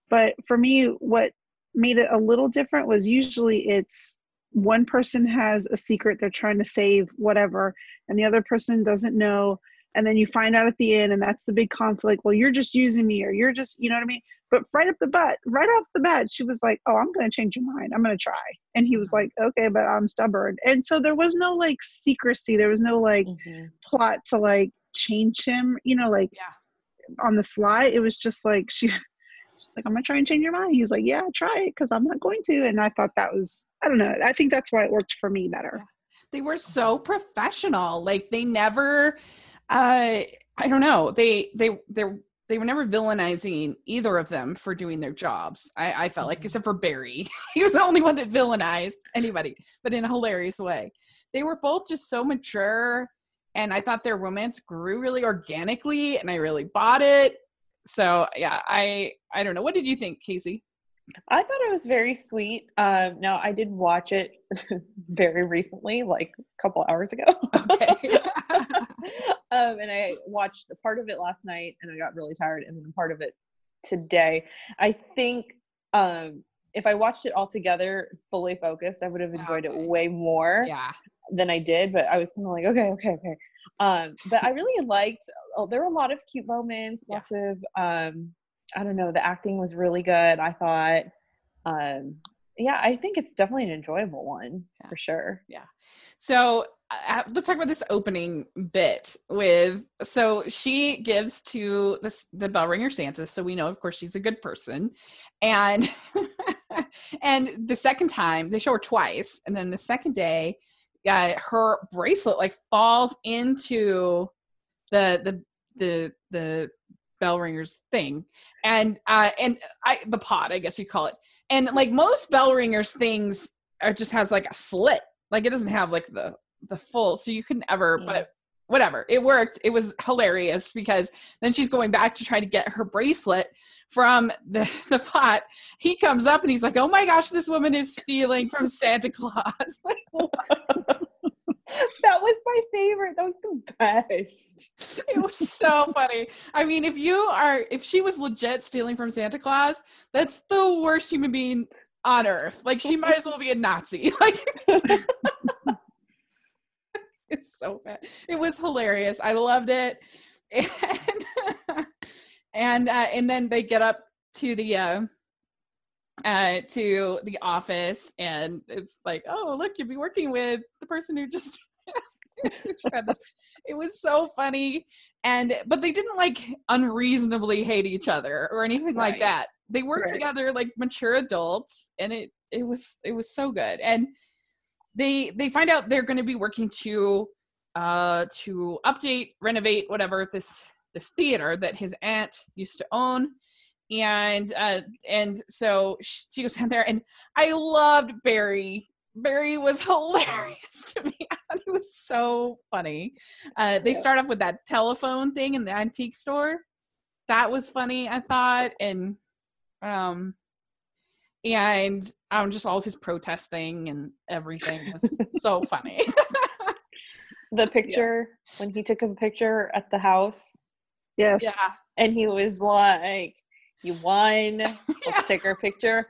But for me, what made it a little different was usually it's one person has a secret they're trying to save, whatever, and the other person doesn't know. And then you find out at the end, and that's the big conflict. Well, you're just using me, or you're just, you know what I mean? But right up the bat, right off the bat, she was like, oh, I'm going to change your mind. I'm going to try. And he was like, okay, but I'm stubborn. And so there was no like secrecy. There was no like Mhm. plot to like change him, you know, like Yeah. on the sly. It was just like, she, she's like, I'm going to try and change your mind. He was like, yeah, try it, because I'm not going to. And I thought that was, I don't know. I think that's why it worked for me better. Yeah. They were so professional. Like they never, uh, I don't know. They, they, they, they were never villainizing either of them for doing their jobs. I, I felt like, except for Barry. He was the only one that villainized anybody, but in a hilarious way. They were both just so mature, and I thought their romance grew really organically, and I really bought it. So yeah, I, I don't know. What did you think, Casey? I thought it was very sweet. Um, now I did watch it very recently, like a couple hours ago. Okay. um, and I watched a part of it last night, and I got really tired, and then a part of it today. I think um, if I watched it all together, fully focused, I would have enjoyed Okay. it way more Yeah. than I did. But I was kind of like, okay, okay, okay. Um, but I really liked. Oh, there were a lot of cute moments. Yeah. Lots of. Um, I don't know. The acting was really good, I thought. Um, yeah, I think it's definitely an enjoyable one Yeah. for sure. So uh, let's talk about this opening bit with, so she gives to this, the bell ringer Santa. So we know, of course, she's a good person. And, and the second time they show her twice. And then the second day, uh, her bracelet like falls into the, the, the, the, bell ringers thing, and uh and I the pot, I guess you call it, and like most bell ringers things are just has like a slit, like it doesn't have like the the full, so you couldn't ever, Mm. but whatever, it worked. It was hilarious because then she's going back to try to get her bracelet from the, the pot. He comes up and he's like, oh my gosh, this woman is stealing from Santa Claus. That was my favorite. That was the best. It was so funny. I mean, if you are, if she was legit stealing from Santa Claus, that's the worst human being on earth. Like, she might as well be a Nazi. Like, it's so bad. It was hilarious. I loved it. And and, uh, and then they get up to the uh, uh, to the office, and it's like, oh, look, you'll be working with the person who just. Just had this. It was so funny, and but they didn't like unreasonably hate each other or anything like Right. that. They worked Right. together like mature adults, and it it was it was so good. And they they find out they're going to be working to uh to update, renovate, whatever, this this theater that his aunt used to own. And uh and so she goes down there, and I loved Barry. Barry was hilarious to me. I thought he was so funny. Uh, they Yeah. start off with that telephone thing in the antique store. That was funny, I thought. And um, and um, just all of his protesting and everything was so funny. The picture, when he took a picture at the house, Yes. Yeah. and he was like, you won. Let's take our picture.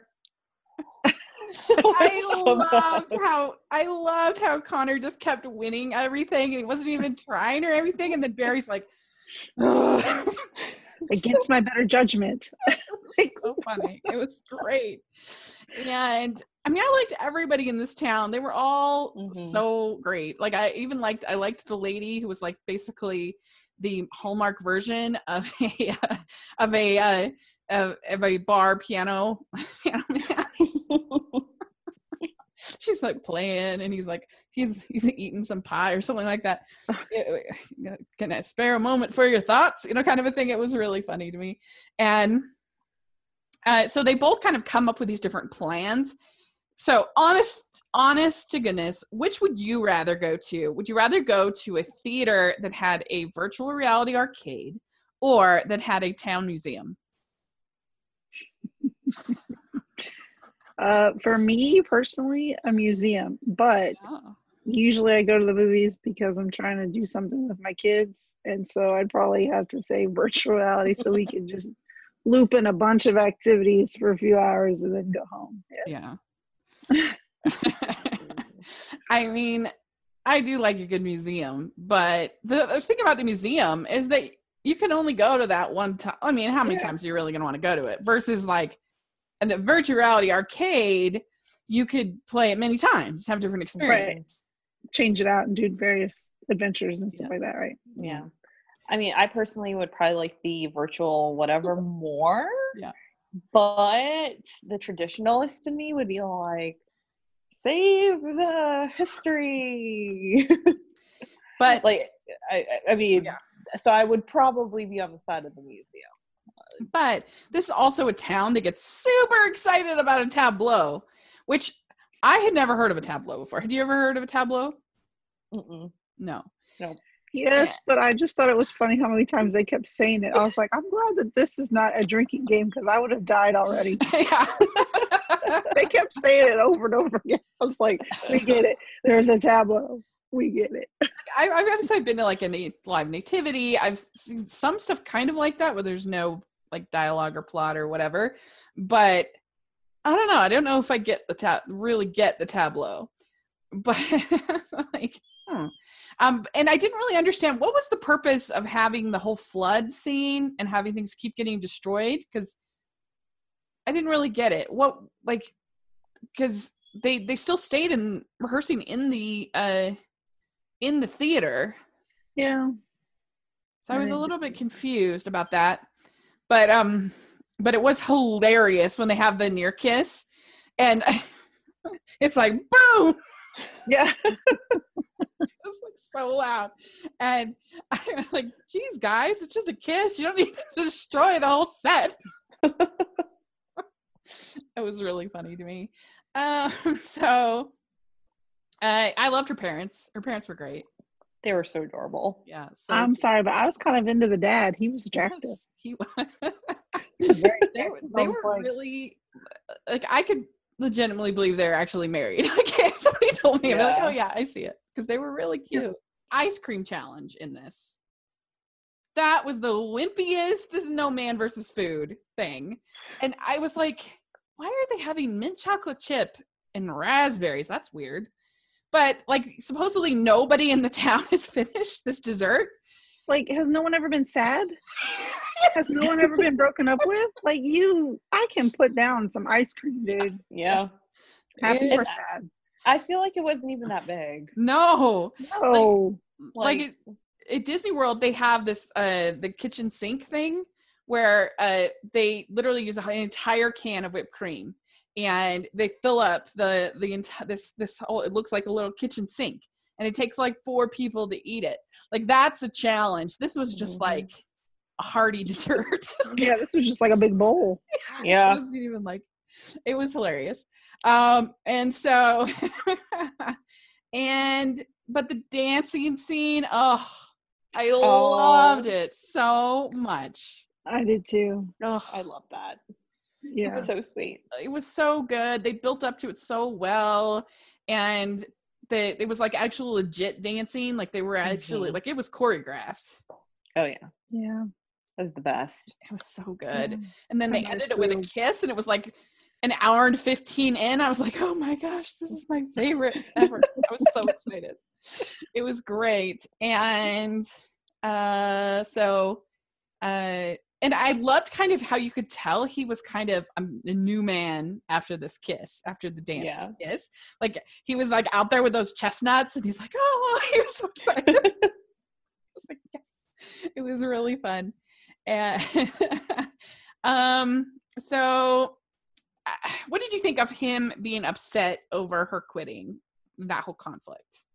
I So loved bad. how I loved how Connor just kept winning everything. He wasn't even trying or everything, and then Barry's like, ugh. Against my better judgment. It was so funny. It was great. And I mean, I liked everybody in this town. They were all Mhm. so great. Like, I even liked, I liked the lady who was like basically the Hallmark version of a, uh, of a, uh, of, of a bar piano, piano man. She's like playing, and he's like, he's he's eating some pie or something like that. Can I spare a moment for your thoughts? You know, kind of a thing. It was really funny to me. And uh, so they both kind of come up with these different plans. So honest, honest to goodness, which would you rather go to? Would you rather go to a theater that had a virtual reality arcade, or that had a town museum? Uh, for me personally, a museum, but Oh. usually I go to the movies because I'm trying to do something with my kids, and so I'd probably have to say virtual reality so we can just loop in a bunch of activities for a few hours and then go home. Yeah. Yeah. I mean, I do like a good museum, but the, the thing about the museum is that you can only go to that one time. I mean, how many Yeah. times are you really going to want to go to it? Versus like a virtual reality arcade, you could play it many times, have different experiences. Right. Change it out and do various adventures and stuff Yeah. like that, right? Yeah. I mean, I personally would probably like the virtual whatever more. Yeah. But the traditionalist in me would be like, save the history. But like, I, I mean, Yeah. so I would probably be on the side of the museum. But this is also a town that gets super excited about a tableau, which I had never heard of a tableau before. Had you ever heard of a tableau? Mm-mm. No. No. Yes, Yeah. but I just thought it was funny how many times they kept saying it. I was like, I'm glad that this is not a drinking game because I would have died already. Yeah. They kept saying it over and over again. I was like, we get it. There's a tableau. We get it. I, I've obviously been to like a na- live nativity. I've seen some stuff kind of like that where there's no like dialogue or plot or whatever. But I don't know. I don't know if I get the tab really get the tableau. But like, hmm. um, and I didn't really understand what was the purpose of having the whole flood scene and having things keep getting destroyed, because I didn't really get it. What like because they they still stayed in rehearsing in the uh in the theater. Yeah. So I was a Right. little bit confused about that. But um but it was hilarious when they have the near kiss and it's like boom. Yeah. It was like so loud. And I was like, geez, guys, it's just a kiss. You don't need to destroy the whole set. It was really funny to me. Um, so uh, I loved her parents. Her parents were great. They were so adorable. Yeah. So I'm sorry, but I was kind of into the dad. He was attractive. yes, he was. He was very they were, attractive. they I was were like, really like I could legitimately believe they're actually married. Like if somebody told me, I'd be like, Yeah. oh yeah, I see it, because they were really cute. Ice cream challenge in this. That was the wimpiest. This is no man versus food thing, and I was like, why are they having mint chocolate chip and raspberries? That's weird. But like supposedly nobody in the town has finished this dessert. like, has no one ever been sad? Has no one ever been broken up with? Like you, I can put down some ice cream, dude. Yeah. Happy Yeah. or sad? I feel like it wasn't even that big. No. No. Like, Like- it, at Disney World, they have this uh the kitchen sink thing where uh they literally use an entire can of whipped cream and they fill up the the entire this this whole, it looks like a little kitchen sink, and it takes like four people to eat it. Like that's a challenge. This was just Mhm. like a hearty dessert. Yeah, this was just like a big bowl. It Yeah. wasn't even like, it was hilarious. Um, and so, and, but the dancing scene, oh, I Oh. loved it so much. I did too. Oh, I love that. It Yeah. was so sweet. it was so good. They built up to it so well. And they, it was like actual legit dancing. Like they were actually, Mhm. like it was choreographed. Oh yeah. Yeah. That was the best. It was so good. Yeah. And then they Nice ended it with a move. kiss, and it was like an hour and fifteen in. I was like, oh my gosh, this is my favorite ever. I was so excited. It was great. And uh so uh and I loved kind of how you could tell he was kind of a, a new man after this kiss, after the dance Yeah. kiss. Like he was like out there with those chestnuts, and he's like, oh, he was so excited. I was like, yes, it was really fun. And um, so uh, what did you think of him being upset over her quitting, that whole conflict?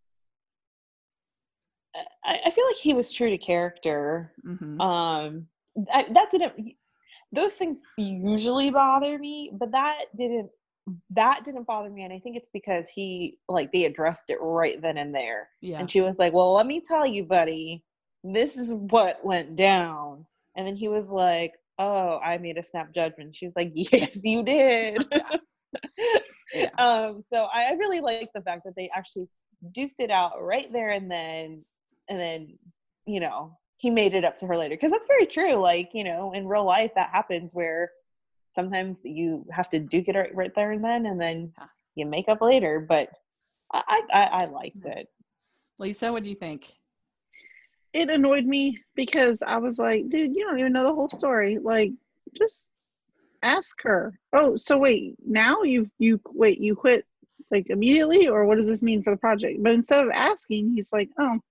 I, I feel like he was true to character. Mm-hmm. Um, I, that didn't. Those things usually bother me, but that didn't. That didn't bother me, and I think it's because he like they addressed it right then and there. Yeah. And she was like, "Well, let me tell you, buddy, this is what went down." And then he was like, "Oh, I made a snap judgment." She was like, "Yes, you did." Yeah. Um, so I, I really like the fact that they actually duked it out right there and then, and then, you know, he made it up to her later. Because that's very true. Like, you know, in real life, that happens where sometimes you have to duke it right, right there and then, and then you make up later. But I, I, I liked it. Lisa, what do you think? It annoyed me because I was like, dude, you don't even know the whole story. Like, just ask her. Oh, so wait, now you you wait, you quit like immediately, or what does this mean for the project? But instead of asking, he's like, oh,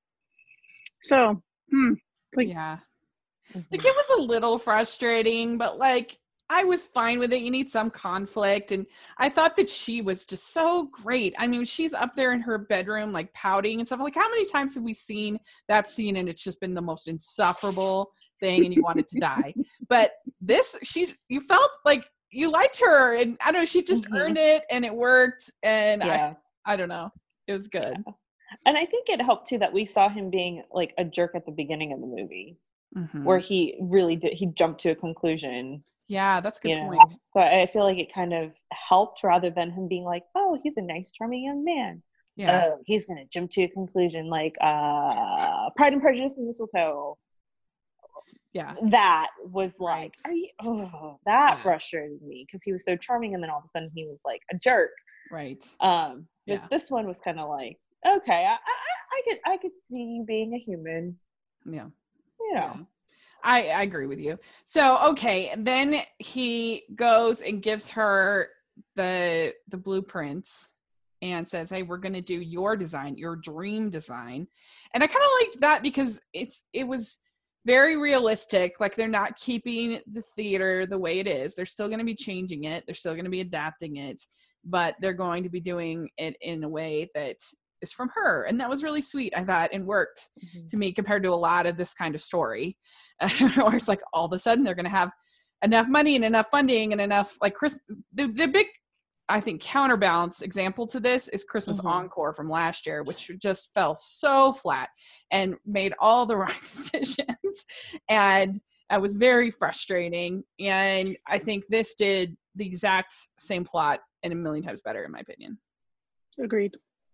so hmm, like, yeah, like it was a little frustrating, but like I was fine with it. You need some conflict, and I thought that she was just so great. I mean, she's up there in her bedroom like pouting and stuff. Like, how many times have we seen that scene and it's just been the most insufferable thing and you wanted to die? But this, she, you felt like you liked her, and I don't know, she just Mm-hmm. earned it and it worked, and Yeah. I, I don't know, it was good. Yeah. And I think it helped too that we saw him being like a jerk at the beginning of the movie, Mhm. where he really did, he jumped to a conclusion. Yeah, that's a good You know? point. So I feel like it kind of helped rather than him being like, oh, he's a nice, charming young man. Yeah, Oh, he's going to jump to a conclusion like uh, Pride and Prejudice and Mistletoe. yeah, That was like, Right. are you, oh, that Yeah. frustrated me because he was so charming and then all of a sudden he was like a jerk. right. Um, but Yeah. this one was kind of like, okay, I, I, I could, I could see you being a human, Yeah. you know. Yeah. I, I agree with you. So, okay. Then he goes and gives her the, the blueprints and says, hey, we're going to do your design, your dream design. And I kind of liked that because it's, it was very realistic. Like, they're not keeping the theater the way it is. They're still going to be changing it. They're still going to be adapting it, but they're going to be doing it in a way that is from her. And that was really sweet, I thought, and worked Mm-hmm. to me compared to a lot of this kind of story where it's like all of a sudden they're going to have enough money and enough funding and enough, like Chris, the, the big, I think, counterbalance example to this is Christmas Mhm. Encore from last year, which just fell so flat and made all the right decisions. And it was very frustrating. And I think this did the exact same plot and a million times better, in my opinion. agreed.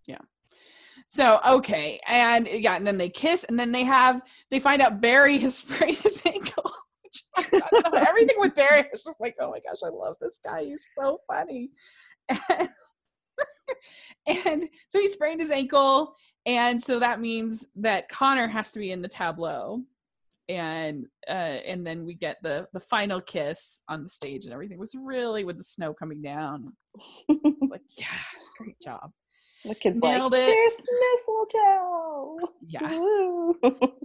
So, okay. And yeah, and then they kiss, and then they have, they find out Barry has sprained his ankle. Which, I don't know, everything with Barry, I was just like, oh my gosh, I love this guy. He's so funny. And, and so he sprained his ankle. And so that means that Connor has to be in the tableau. And uh, and then we get the the final kiss on the stage, and everything was really with the snow coming down. Like, yeah, great job. The kid's Nailed like, it. there's mistletoe. Yeah. Woo.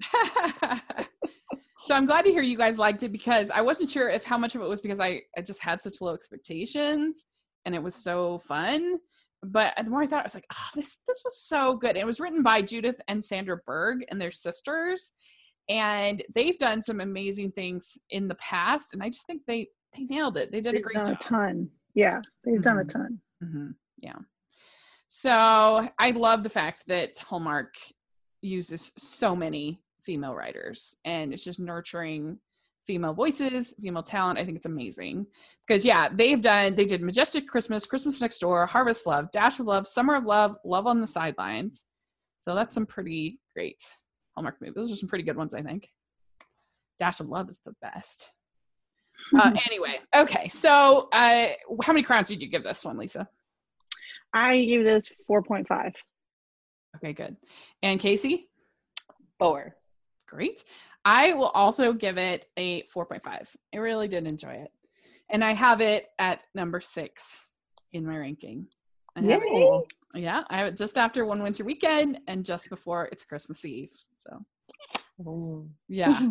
So I'm glad to hear you guys liked it, because I wasn't sure if how much of it was because I, I just had such low expectations and it was so fun. But the more I thought, I was like, oh, this this was so good. And it was written by Judith and Sandra Berg, and their sisters. And they've done some amazing things in the past. And I just think they, they nailed it. They did a They've great done job. a ton. Yeah, they've done a Mhm. ton. Mm-hmm. Yeah. So I love the fact that Hallmark uses so many female writers, and it's just nurturing female voices, female talent. I think it's amazing because, yeah, they've done, they did Majestic Christmas, Christmas Next Door, Harvest Love, Dash of Love, Summer of Love, Love on the Sidelines. So that's some pretty great Hallmark movies. Those are some pretty good ones, I think. Dash of Love is the best. Uh, anyway, okay. So uh, how many crowns did you give this one, Lisa? I gave this four point five. Okay, good. And Casey? Four. Great. I will also give it a four point five. I really did enjoy it. And I have it at number six in my ranking. I have it, Yay. yeah, I have it just after One Winter Weekend and just before it's Christmas Eve. So, Mm. yeah.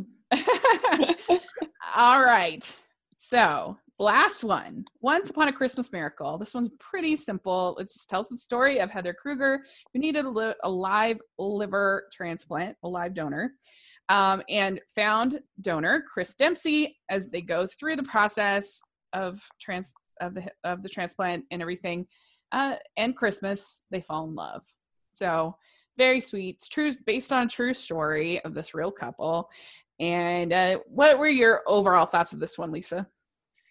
All right. So, last one. Once Upon a Christmas Miracle. This one's pretty simple. It just tells the story of Heather Kruger, who needed a, li- a live liver transplant, a live donor, um, and found donor Chris Dempsey as they go through the process of trans of the of the transplant and everything. Uh, and Christmas, they fall in love. So very sweet. It's true, based on a true story of this real couple. And uh, what were your overall thoughts of this one, Lisa?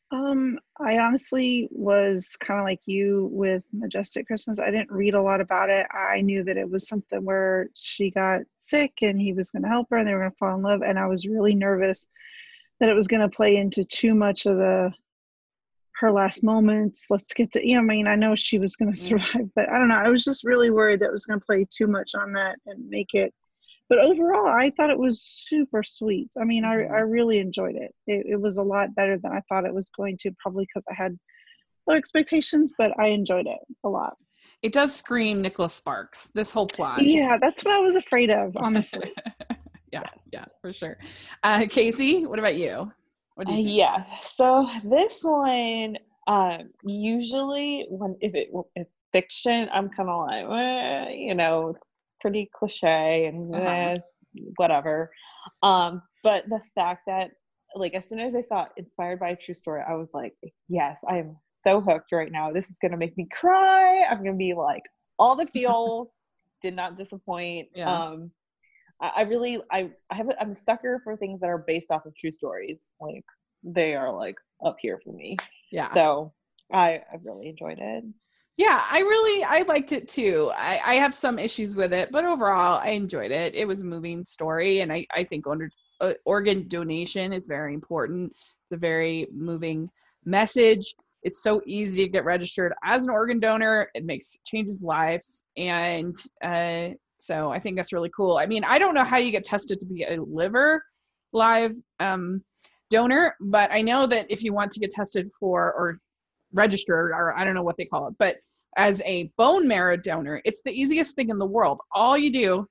Um, I honestly was kind of like you with Majestic Christmas. I didn't read a lot about it. I knew that it was something where she got sick and he was going to help her and they were going to fall in love. And I was really nervous that it was going to play into too much of the her last moments. Let's get the, you know, I mean, I know she was going to survive, but I don't know. I was just really worried that it was going to play too much on that and make it. But overall, I thought it was super sweet. I mean, mm-hmm. I, I really enjoyed it. it. It was a lot better than I thought it was going to, probably because I had low expectations, but I enjoyed it a lot. It does scream Nicholas Sparks, this whole plot. Yeah, that's what I was afraid of, honestly. yeah, yeah, for sure. Uh, Casey, what about you? What do you think? Uh, yeah, so this one, um, usually when if it if fiction, I'm kind of like, eh, you know, it's pretty cliche and uh-huh. eh, whatever. Um, but the fact that, like, as soon as I saw it, inspired by a true story, I was like, yes, I am so hooked right now. This is gonna make me cry. I'm gonna be like all the feels. Did not disappoint. Yeah. Um, I really, I, I have, a, I'm a sucker for things that are based off of true stories. Like, they are like up here for me. Yeah. So I, I really enjoyed it. Yeah, I really, I liked it too. I, I have some issues with it, but overall, I enjoyed it. It was a moving story, and I, I think under, uh, organ donation is very important. It's a very moving message. It's so easy to get registered as an organ donor. It makes changes lives, and uh, so I think that's really cool. I mean, I don't know how you get tested to be a liver live um, donor, but I know that if you want to get tested for or registered, or I don't know what they call it, but as a bone marrow donor, it's the easiest thing in the world. All you do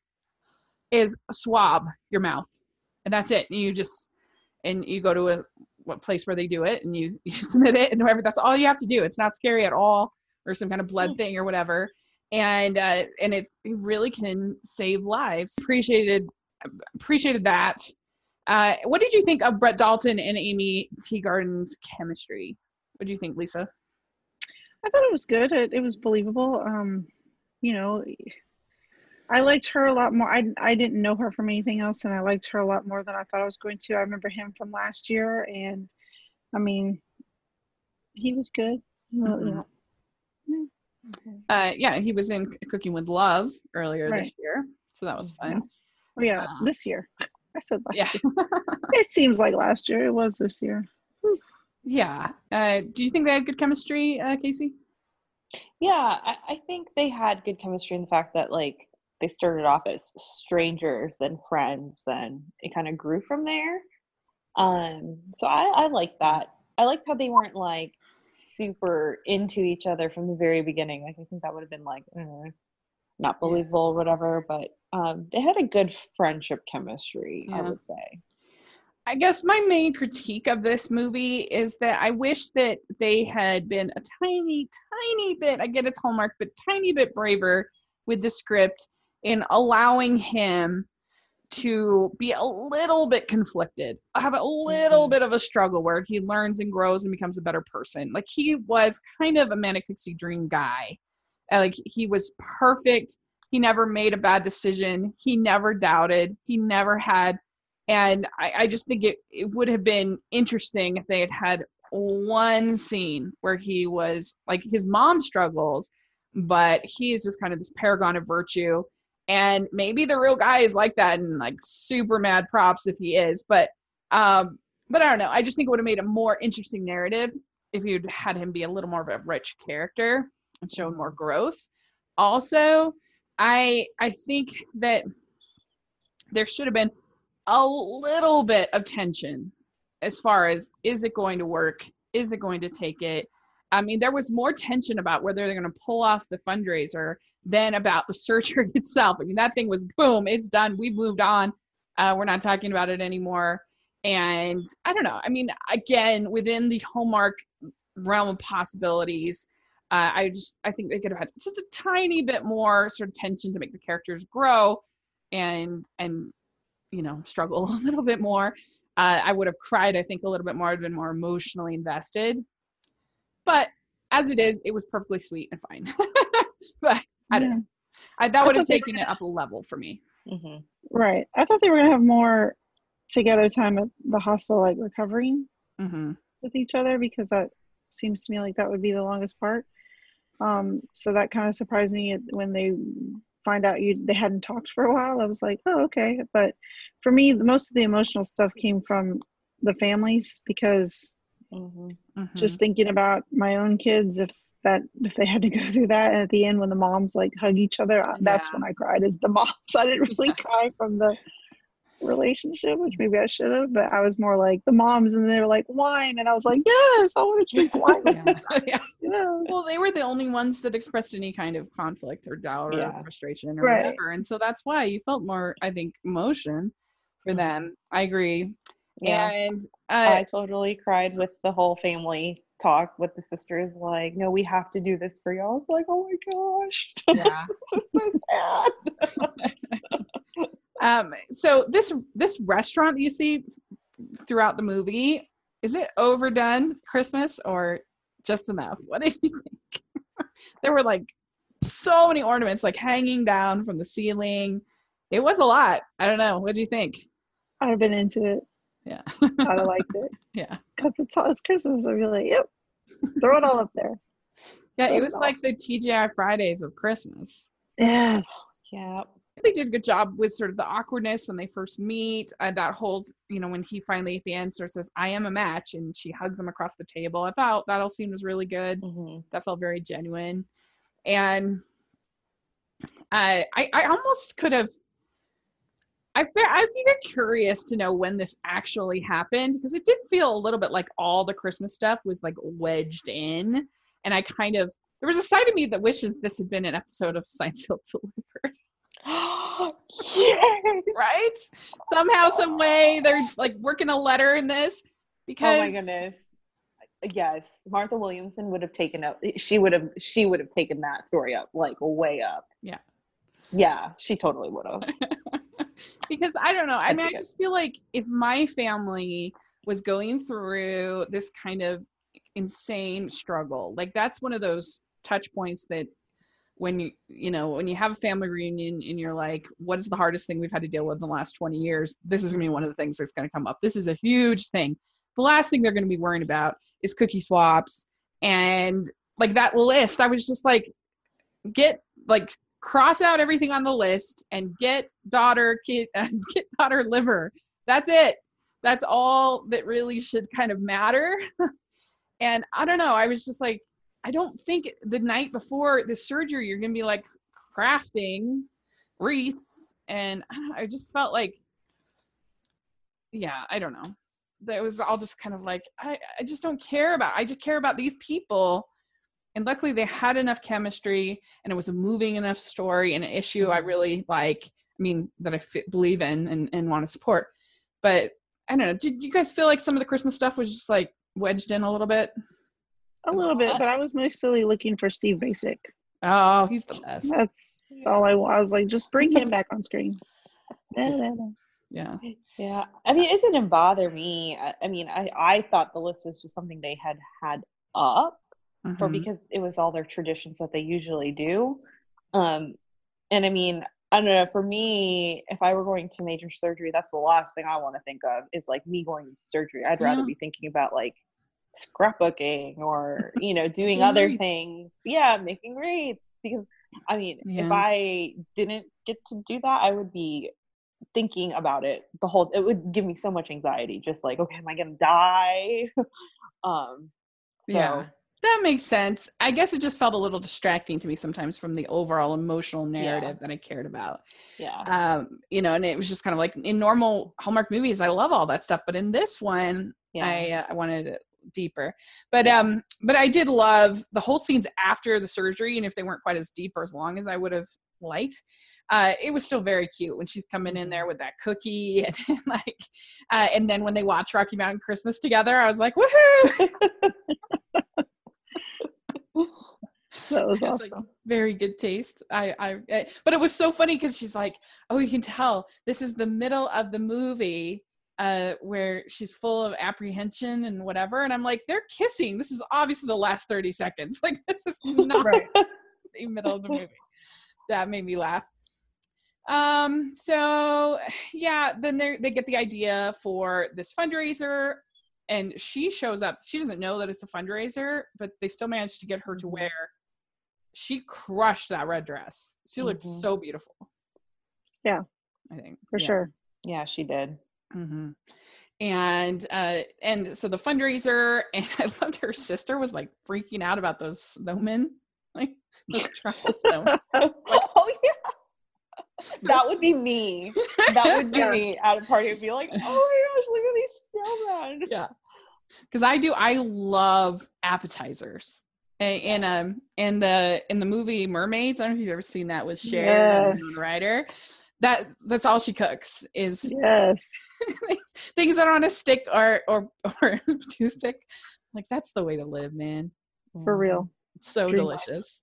is swab your mouth, and that's it. And you just, and you go to a what place where they do it, and you, you submit it, and whatever. That's all you have to do. It's not scary at all, or some kind of blood thing or whatever. And uh, and it, it really can save lives. Appreciated appreciated that. Uh, what did you think of Brett Dalton and Amy Teagarden's chemistry? What do you think, Lisa? I thought it was good. It, it was believable. Um, you know, I liked her a lot more. I I didn't know her from anything else, and I liked her a lot more than I thought I was going to. I remember him from last year, and I mean, he was good. Well, Mm-hmm. yeah. Uh, yeah, he was in Cooking with Love earlier Right. this year, so that was fun. Oh, yeah, Uh, this year. I said last Yeah, year. It seems like last year. It was this year. yeah. Uh, do you think they had good chemistry, uh, Casey? Yeah, I, I think they had good chemistry in the fact that, like, they started off as strangers, then friends, then it kind of grew from there. Um, so I, I like that. I liked how they weren't like super into each other from the very beginning. Like, I think that would have been like mm, not believable or whatever. But um, they had a good friendship chemistry, I Yeah. would say. I guess my main critique of this movie is that I wish that they had been a tiny, tiny bit, I get it's Hallmark, but tiny bit braver with the script in allowing him to be a little bit conflicted, have a little Mm-hmm. bit of a struggle where he learns and grows and becomes a better person. Like, he was kind of a manic pixie dream guy. Uh, Like, he was perfect. He never made a bad decision. He never doubted. He never had. And I, I just think it, it would have been interesting if they had had one scene where he was like, his mom struggles, but he is just kind of this paragon of virtue. And maybe the real guy is like that, and like super mad props if he is. But um, but I don't know. I just think it would have made a more interesting narrative if you'd had him be a little more of a rich character and shown more growth. Also, I I think that there should have been a little bit of tension as far as, is it going to work? Is it going to take it? I mean, there was more tension about whether they're going to pull off the fundraiser than about the surgery itself. I mean, that thing was boom, it's done. We've moved on. Uh, we're not talking about it anymore. And I don't know. I mean, again, within the Hallmark realm of possibilities, uh, I just, I think they could have had just a tiny bit more sort of tension to make the characters grow and, and, you know, struggle a little bit more. Uh, I would have cried, I think, a little bit more. I'd been more emotionally invested. But as it is, it was perfectly sweet and fine. But I don't Yeah. know. I, that I would have thought they taken were it up a level for me. Mm-hmm. Right. I thought they were going to have more together time at the hospital, like recovering. Mm-hmm. with each other, because that seems to me like that would be the longest part. Um, so that kind of surprised me when they find out you they hadn't talked for a while. I was like, oh, okay. But for me, most of the emotional stuff came from the families, because Mm-hmm. Mhm. just thinking about my own kids, if that if they had to go through that, and at the end when the moms like hug each other, uh, that's Yeah. when I cried, as the moms. I didn't really cry from the relationship, which maybe I should have, but I was more like the moms, and they were like, wine, and I was like, yes, I want to drink wine with Yeah. yeah. you. Well, they were the only ones that expressed any kind of conflict or doubt or Yeah. frustration or Right. whatever. And so that's why you felt more, I think, emotion for Mhm. them. I agree. Yeah. And uh, I totally cried with the whole family talk with the sisters, like, no, we have to do this for y'all. I was like, oh my gosh. yeah. This is so sad. Um, so this this restaurant that you see throughout the movie, is it overdone Christmas or just enough? What did you think? There were like so many ornaments like hanging down from the ceiling. It was a lot. I don't know. What do you think? I'd have been into it. Yeah. I'd have liked it. Yeah. Because it's, all- it's Christmas. I'd be like, yep, throw it all up there. Yeah, Throw it was all. like the T G I Fridays of Christmas. Yeah. Yeah. They did a good job with sort of the awkwardness when they first meet. Uh, that whole, you know, when he finally at the end sort of says, I am a match, and she hugs him across the table. I thought that all scene was really good. Mm-hmm. That felt very genuine. And uh, I, I almost could have, I fe- I'd be very curious to know when this actually happened, because it did feel a little bit like all the Christmas stuff was like wedged in. And I kind of, there was a side of me that wishes this had been an episode of Seinfeld Delivered. Yes. Right? Somehow, some way, they're like working a letter in this, because Oh my goodness. Yes, Martha Williamson would have taken up. She would have. She would have taken that story up, like way up. Yeah. Yeah, she totally would have. because I don't know. I I mean, I think it- just feel like if my family was going through this kind of insane struggle, like that's one of those touch points that when you, you know, when you have a family reunion and you're like, what is the hardest thing we've had to deal with in the last twenty years? This is going to be one of the things that's going to come up. This is a huge thing. The last thing they're going to be worrying about is cookie swaps. And like that list, I was just like, get like cross out everything on the list and get daughter kid uh, get daughter liver. That's it. That's all that really should kind of matter. And I don't know, I was just like, I don't think the night before the surgery you're gonna be like crafting wreaths. And I, don't know, I just felt like, yeah, I don't know, that was all just kind of like, I, I just don't care about I just care about these people. And luckily they had enough chemistry, and it was a moving enough story and an issue I really like, I mean, that I f- believe in and, and want to support. But I don't know, did you guys feel like some of the Christmas stuff was just like wedged in a little bit? A little bit, but I was mostly looking for Steve Basic. Oh, he's the best. That's all I want. I was like, just bring him back on screen. Yeah. Yeah, I mean, it didn't bother me. I, I mean, I I thought the list was just something they had had up for Mhm. because it was all their traditions that they usually do. Um, and I mean, I don't know. For me, if I were going to major surgery, that's the last thing I want to think of is like me going to surgery. I'd rather Yeah. be thinking about like scrapbooking or you know doing Making other wreaths. things. Yeah, making wreaths. Because I mean, Yeah. if I didn't get to do that, I would be thinking about it the whole. It would give me so much anxiety. Just like, okay, am I gonna die? um, so. Yeah. That makes sense. I guess it just felt a little distracting to me sometimes from the overall emotional narrative that I cared about. Yeah. Um, you know, and it was just kind of like in normal Hallmark movies, I love all that stuff, but in this one, Yeah. I uh, I wanted it deeper. But Yeah. um, but I did love the whole scenes after the surgery, and if they weren't quite as deep or as long as I would have liked, uh, it was still very cute when she's coming in there with that cookie, and like, uh, and then when they watch Rocky Mountain Christmas together, I was like, woohoo! That was It's awesome. like very good taste. I, I, I but it was so funny because she's like, oh, you can tell this is the middle of the movie uh, where she's full of apprehension and whatever. And I'm like, they're kissing. This is obviously the last thirty seconds. Like, this is not Right. the middle of the movie. That made me laugh. Um, so yeah, then they they get the idea for this fundraiser. and she shows up. She doesn't know that it's a fundraiser, but they still managed to get her to Mhm. wear. She crushed that red dress. She looked Mhm. so beautiful. Yeah. I think For Yeah. sure. Yeah, she did. Mm-hmm. And uh, and so the fundraiser, and I loved her sister was like freaking out about those snowmen, like those truffle snowmen. Oh yeah, that would be me. That would be Yeah. me at a party. I'd be like, oh my gosh, look at these snowmen. Yeah, because I do. I love appetizers. And in um in the in the movie Mermaids, I don't know if you've ever seen that with Cher and Yes. Winona Ryder. That that's all she cooks is Yes. things that are on a stick or or or toothpick. Like that's the way to live, man. For real. It's so Dream delicious.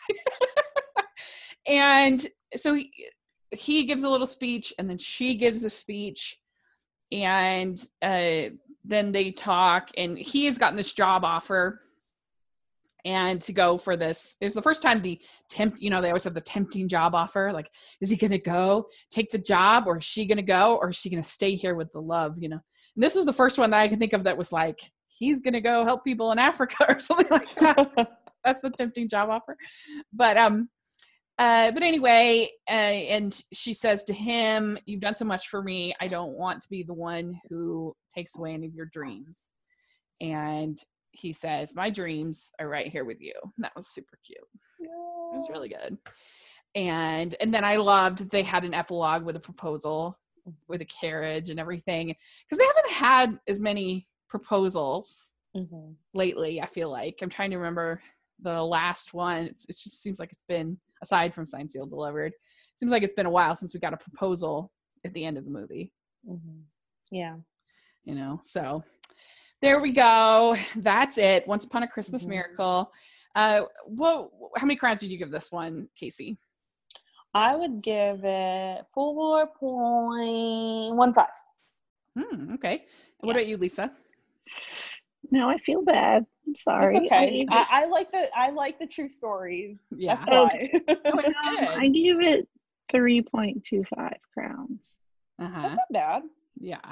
And so he, he gives a little speech, and then she gives a speech, and uh, then they talk, and he has gotten this job offer, and to go for this. It was the first time the tempt, you know, they always have the tempting job offer. Like, is he going to go take the job, or is she going to go, or is she going to stay here with the love, you know? And this was the first one that I can think of that was like, he's going to go help people in Africa or something like that. That's the tempting job offer. But, um, uh, but anyway, uh, and she says to him, you've done so much for me. I don't want to be the one who takes away any of your dreams. And he says, my dreams are right here with you. And that was super cute. It was really good. And and then I loved they had an epilogue with a proposal with a carriage and everything, because they haven't had as many proposals Mhm. lately. I feel like I'm trying to remember the last one. It's, it just seems like it's been, aside from Signed, Sealed, Delivered, it seems like it's been a while since we got a proposal at the end of the movie. Mhm. Yeah. You know, so there we go. That's it. Once Upon a Christmas Mhm. Miracle. Uh, what? How many crowns did you give this one, Casey? I would give it four point one five. Hmm, okay. And what Yeah. about you, Lisa? No, I feel bad. I'm That's sorry. I okay. gave I, it, I like the I like the true stories. Yeah. That's why. Oh, it's um, good. I gave it three point two five crowns. Uh-huh. That's not bad. Yeah.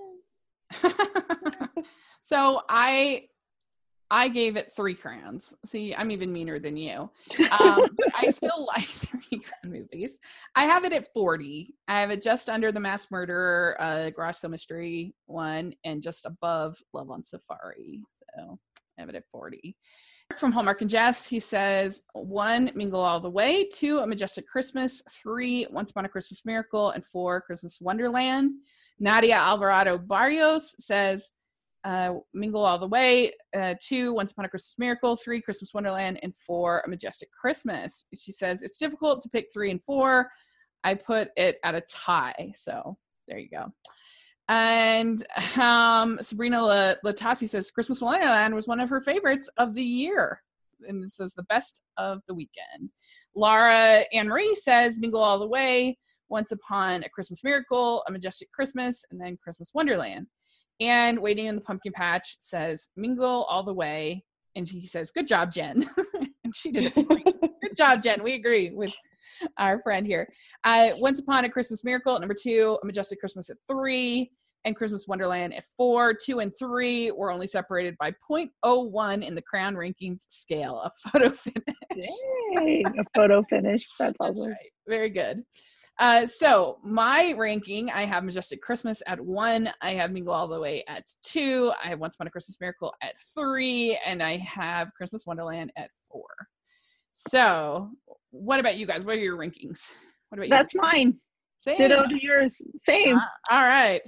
So I I gave it three crowns. See, I'm even meaner than you. Um, but I still like three crown movies. I have it at forty. I have it just under The Masked Murderer, uh, Garage Sale Mystery one, and just above Love on Safari. So I have it at forty. From Hallmark and Jess, he says, one, Mingle All the Way, two, A Majestic Christmas, three, Once Upon a Christmas Miracle, and four, Christmas Wonderland. Nadia Alvarado Barrios says, uh, Mingle All the Way, uh, two, Once Upon a Christmas Miracle, three, Christmas Wonderland, and four, A Majestic Christmas. She says, it's difficult to pick three and four. I put it at a tie. So there you go. And um, Sabrina La- Latasi says Christmas Wonderland was one of her favorites of the year. And this is the best of the weekend. Laura Anne Marie says Mingle All the Way, Once Upon a Christmas Miracle, A Majestic Christmas, and then Christmas Wonderland. And Waiting in the Pumpkin Patch says Mingle All the Way. And he says, good job, Jen. And she did it. Good job, Jen. We agree with our friend here. Uh, Once Upon a Christmas Miracle at number two, A Majestic Christmas at three, and Christmas Wonderland at four. Two and three were only separated by zero point zero one in the Crown Rankings scale, a photo finish. Dang, a photo finish. That's That's awesome. right. Very good. Uh, so my ranking, I have Majestic Christmas at one. I have Mingle All the Way at two. I have Once Upon a Christmas Miracle at three. And I have Christmas Wonderland at four. So what about you guys? What are your rankings? What about you? That's mine. Same. Ditto to yours. Same. Uh, all right.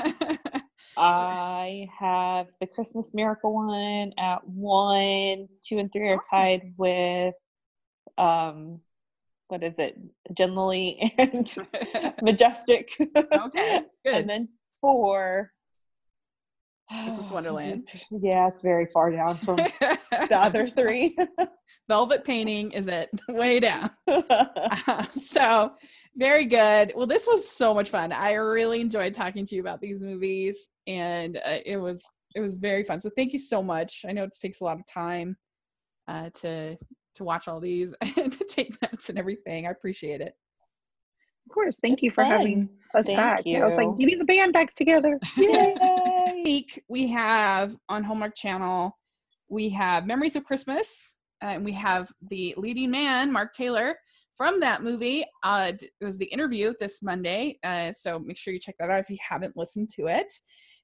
I have the Christmas Miracle one at one. Two and three are tied with um what is it? Jen Lilly and Majestic. Okay, good. And then four. Christmas Wonderland. Yeah, it's very far down from the other three. Velvet Painting is it way down. Uh, so very good. Well, this was so much fun. I really enjoyed talking to you about these movies, and uh, it was it was very fun. So thank you so much. I know it takes a lot of time uh, to to watch all these and to take notes and everything. I appreciate it. Of course. Thank It's you for fun. having us Thank back. Yeah, I was like, you. getting the band back together. Yay! Week we have on Hallmark Channel, we have Memories of Christmas, uh, and we have the leading man, Mark Taylor, from that movie. Uh, it was the interview this Monday, uh, so make sure you check that out if you haven't listened to it.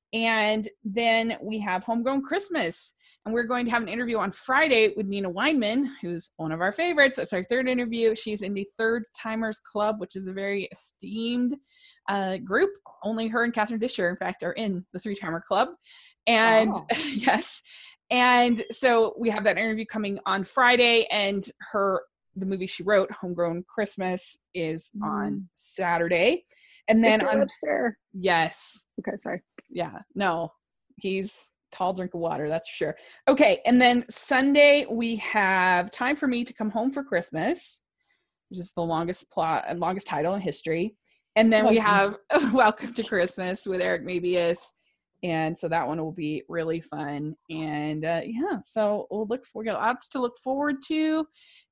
And then we have Homegrown Christmas, and we're going to have an interview on Friday with Nina Weinman, who's one of our favorites. It's our third interview. She's in the Third Timers Club, which is a very esteemed uh, group. Only her and Catherine Disher, in fact, are in the Three Timer Club. And Wow. yes, and so we have that interview coming on Friday, and her the movie she wrote, Homegrown Christmas, is Mm. on Saturday. And then Victor on Webster. yes. Okay, sorry. Yeah, no, he's tall drink of water, that's for sure. Okay, and then Sunday we have Time for Me to Come Home for Christmas, which is the longest plot and longest title in history. And then we have Welcome to Christmas with Eric Mabius. And so that one will be really fun. And uh, yeah, so we'll look for, we got lots to look forward to.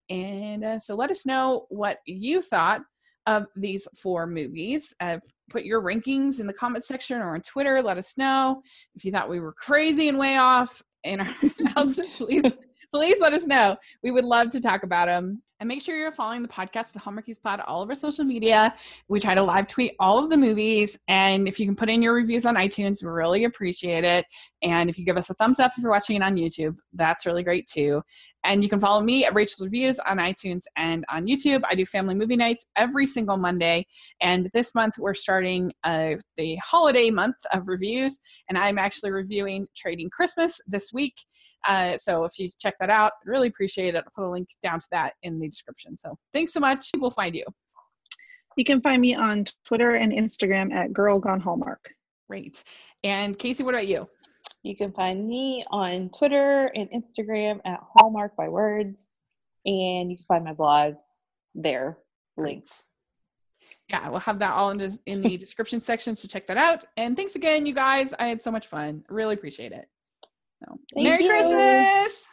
And uh, so let us know what you thought of these four movies. Uh, put your rankings in the comment section or on Twitter. Let us know if you thought we were crazy and way off in our analysis. Please, please let us know. We would love to talk about them. And make sure you're following the podcast at Hallmarkies Pod, all of our social media. We try to live tweet all of the movies. And if you can put in your reviews on iTunes, we really appreciate it. And if you give us a thumbs up if you're watching it on YouTube, that's really great too. And you can follow me at Rachel's Reviews on iTunes and on YouTube. I do family movie nights every single Monday. And this month we're starting uh, the holiday month of reviews. And I'm actually reviewing Trading Christmas this week. Uh, so if you check that out, I'd really appreciate it. I'll put a link down to that in the description. So thanks so much. We'll find you. You can find me on Twitter and Instagram at Girl Gone Hallmark. Great. And Casey, what about you? You can find me on Twitter and Instagram at Hallmark by Words, and you can find my blog there, linked. Yeah, we'll have that all in the, in the description section, so check that out. And thanks again, you guys. I had so much fun. Really appreciate it. So, Thank Merry you. Christmas!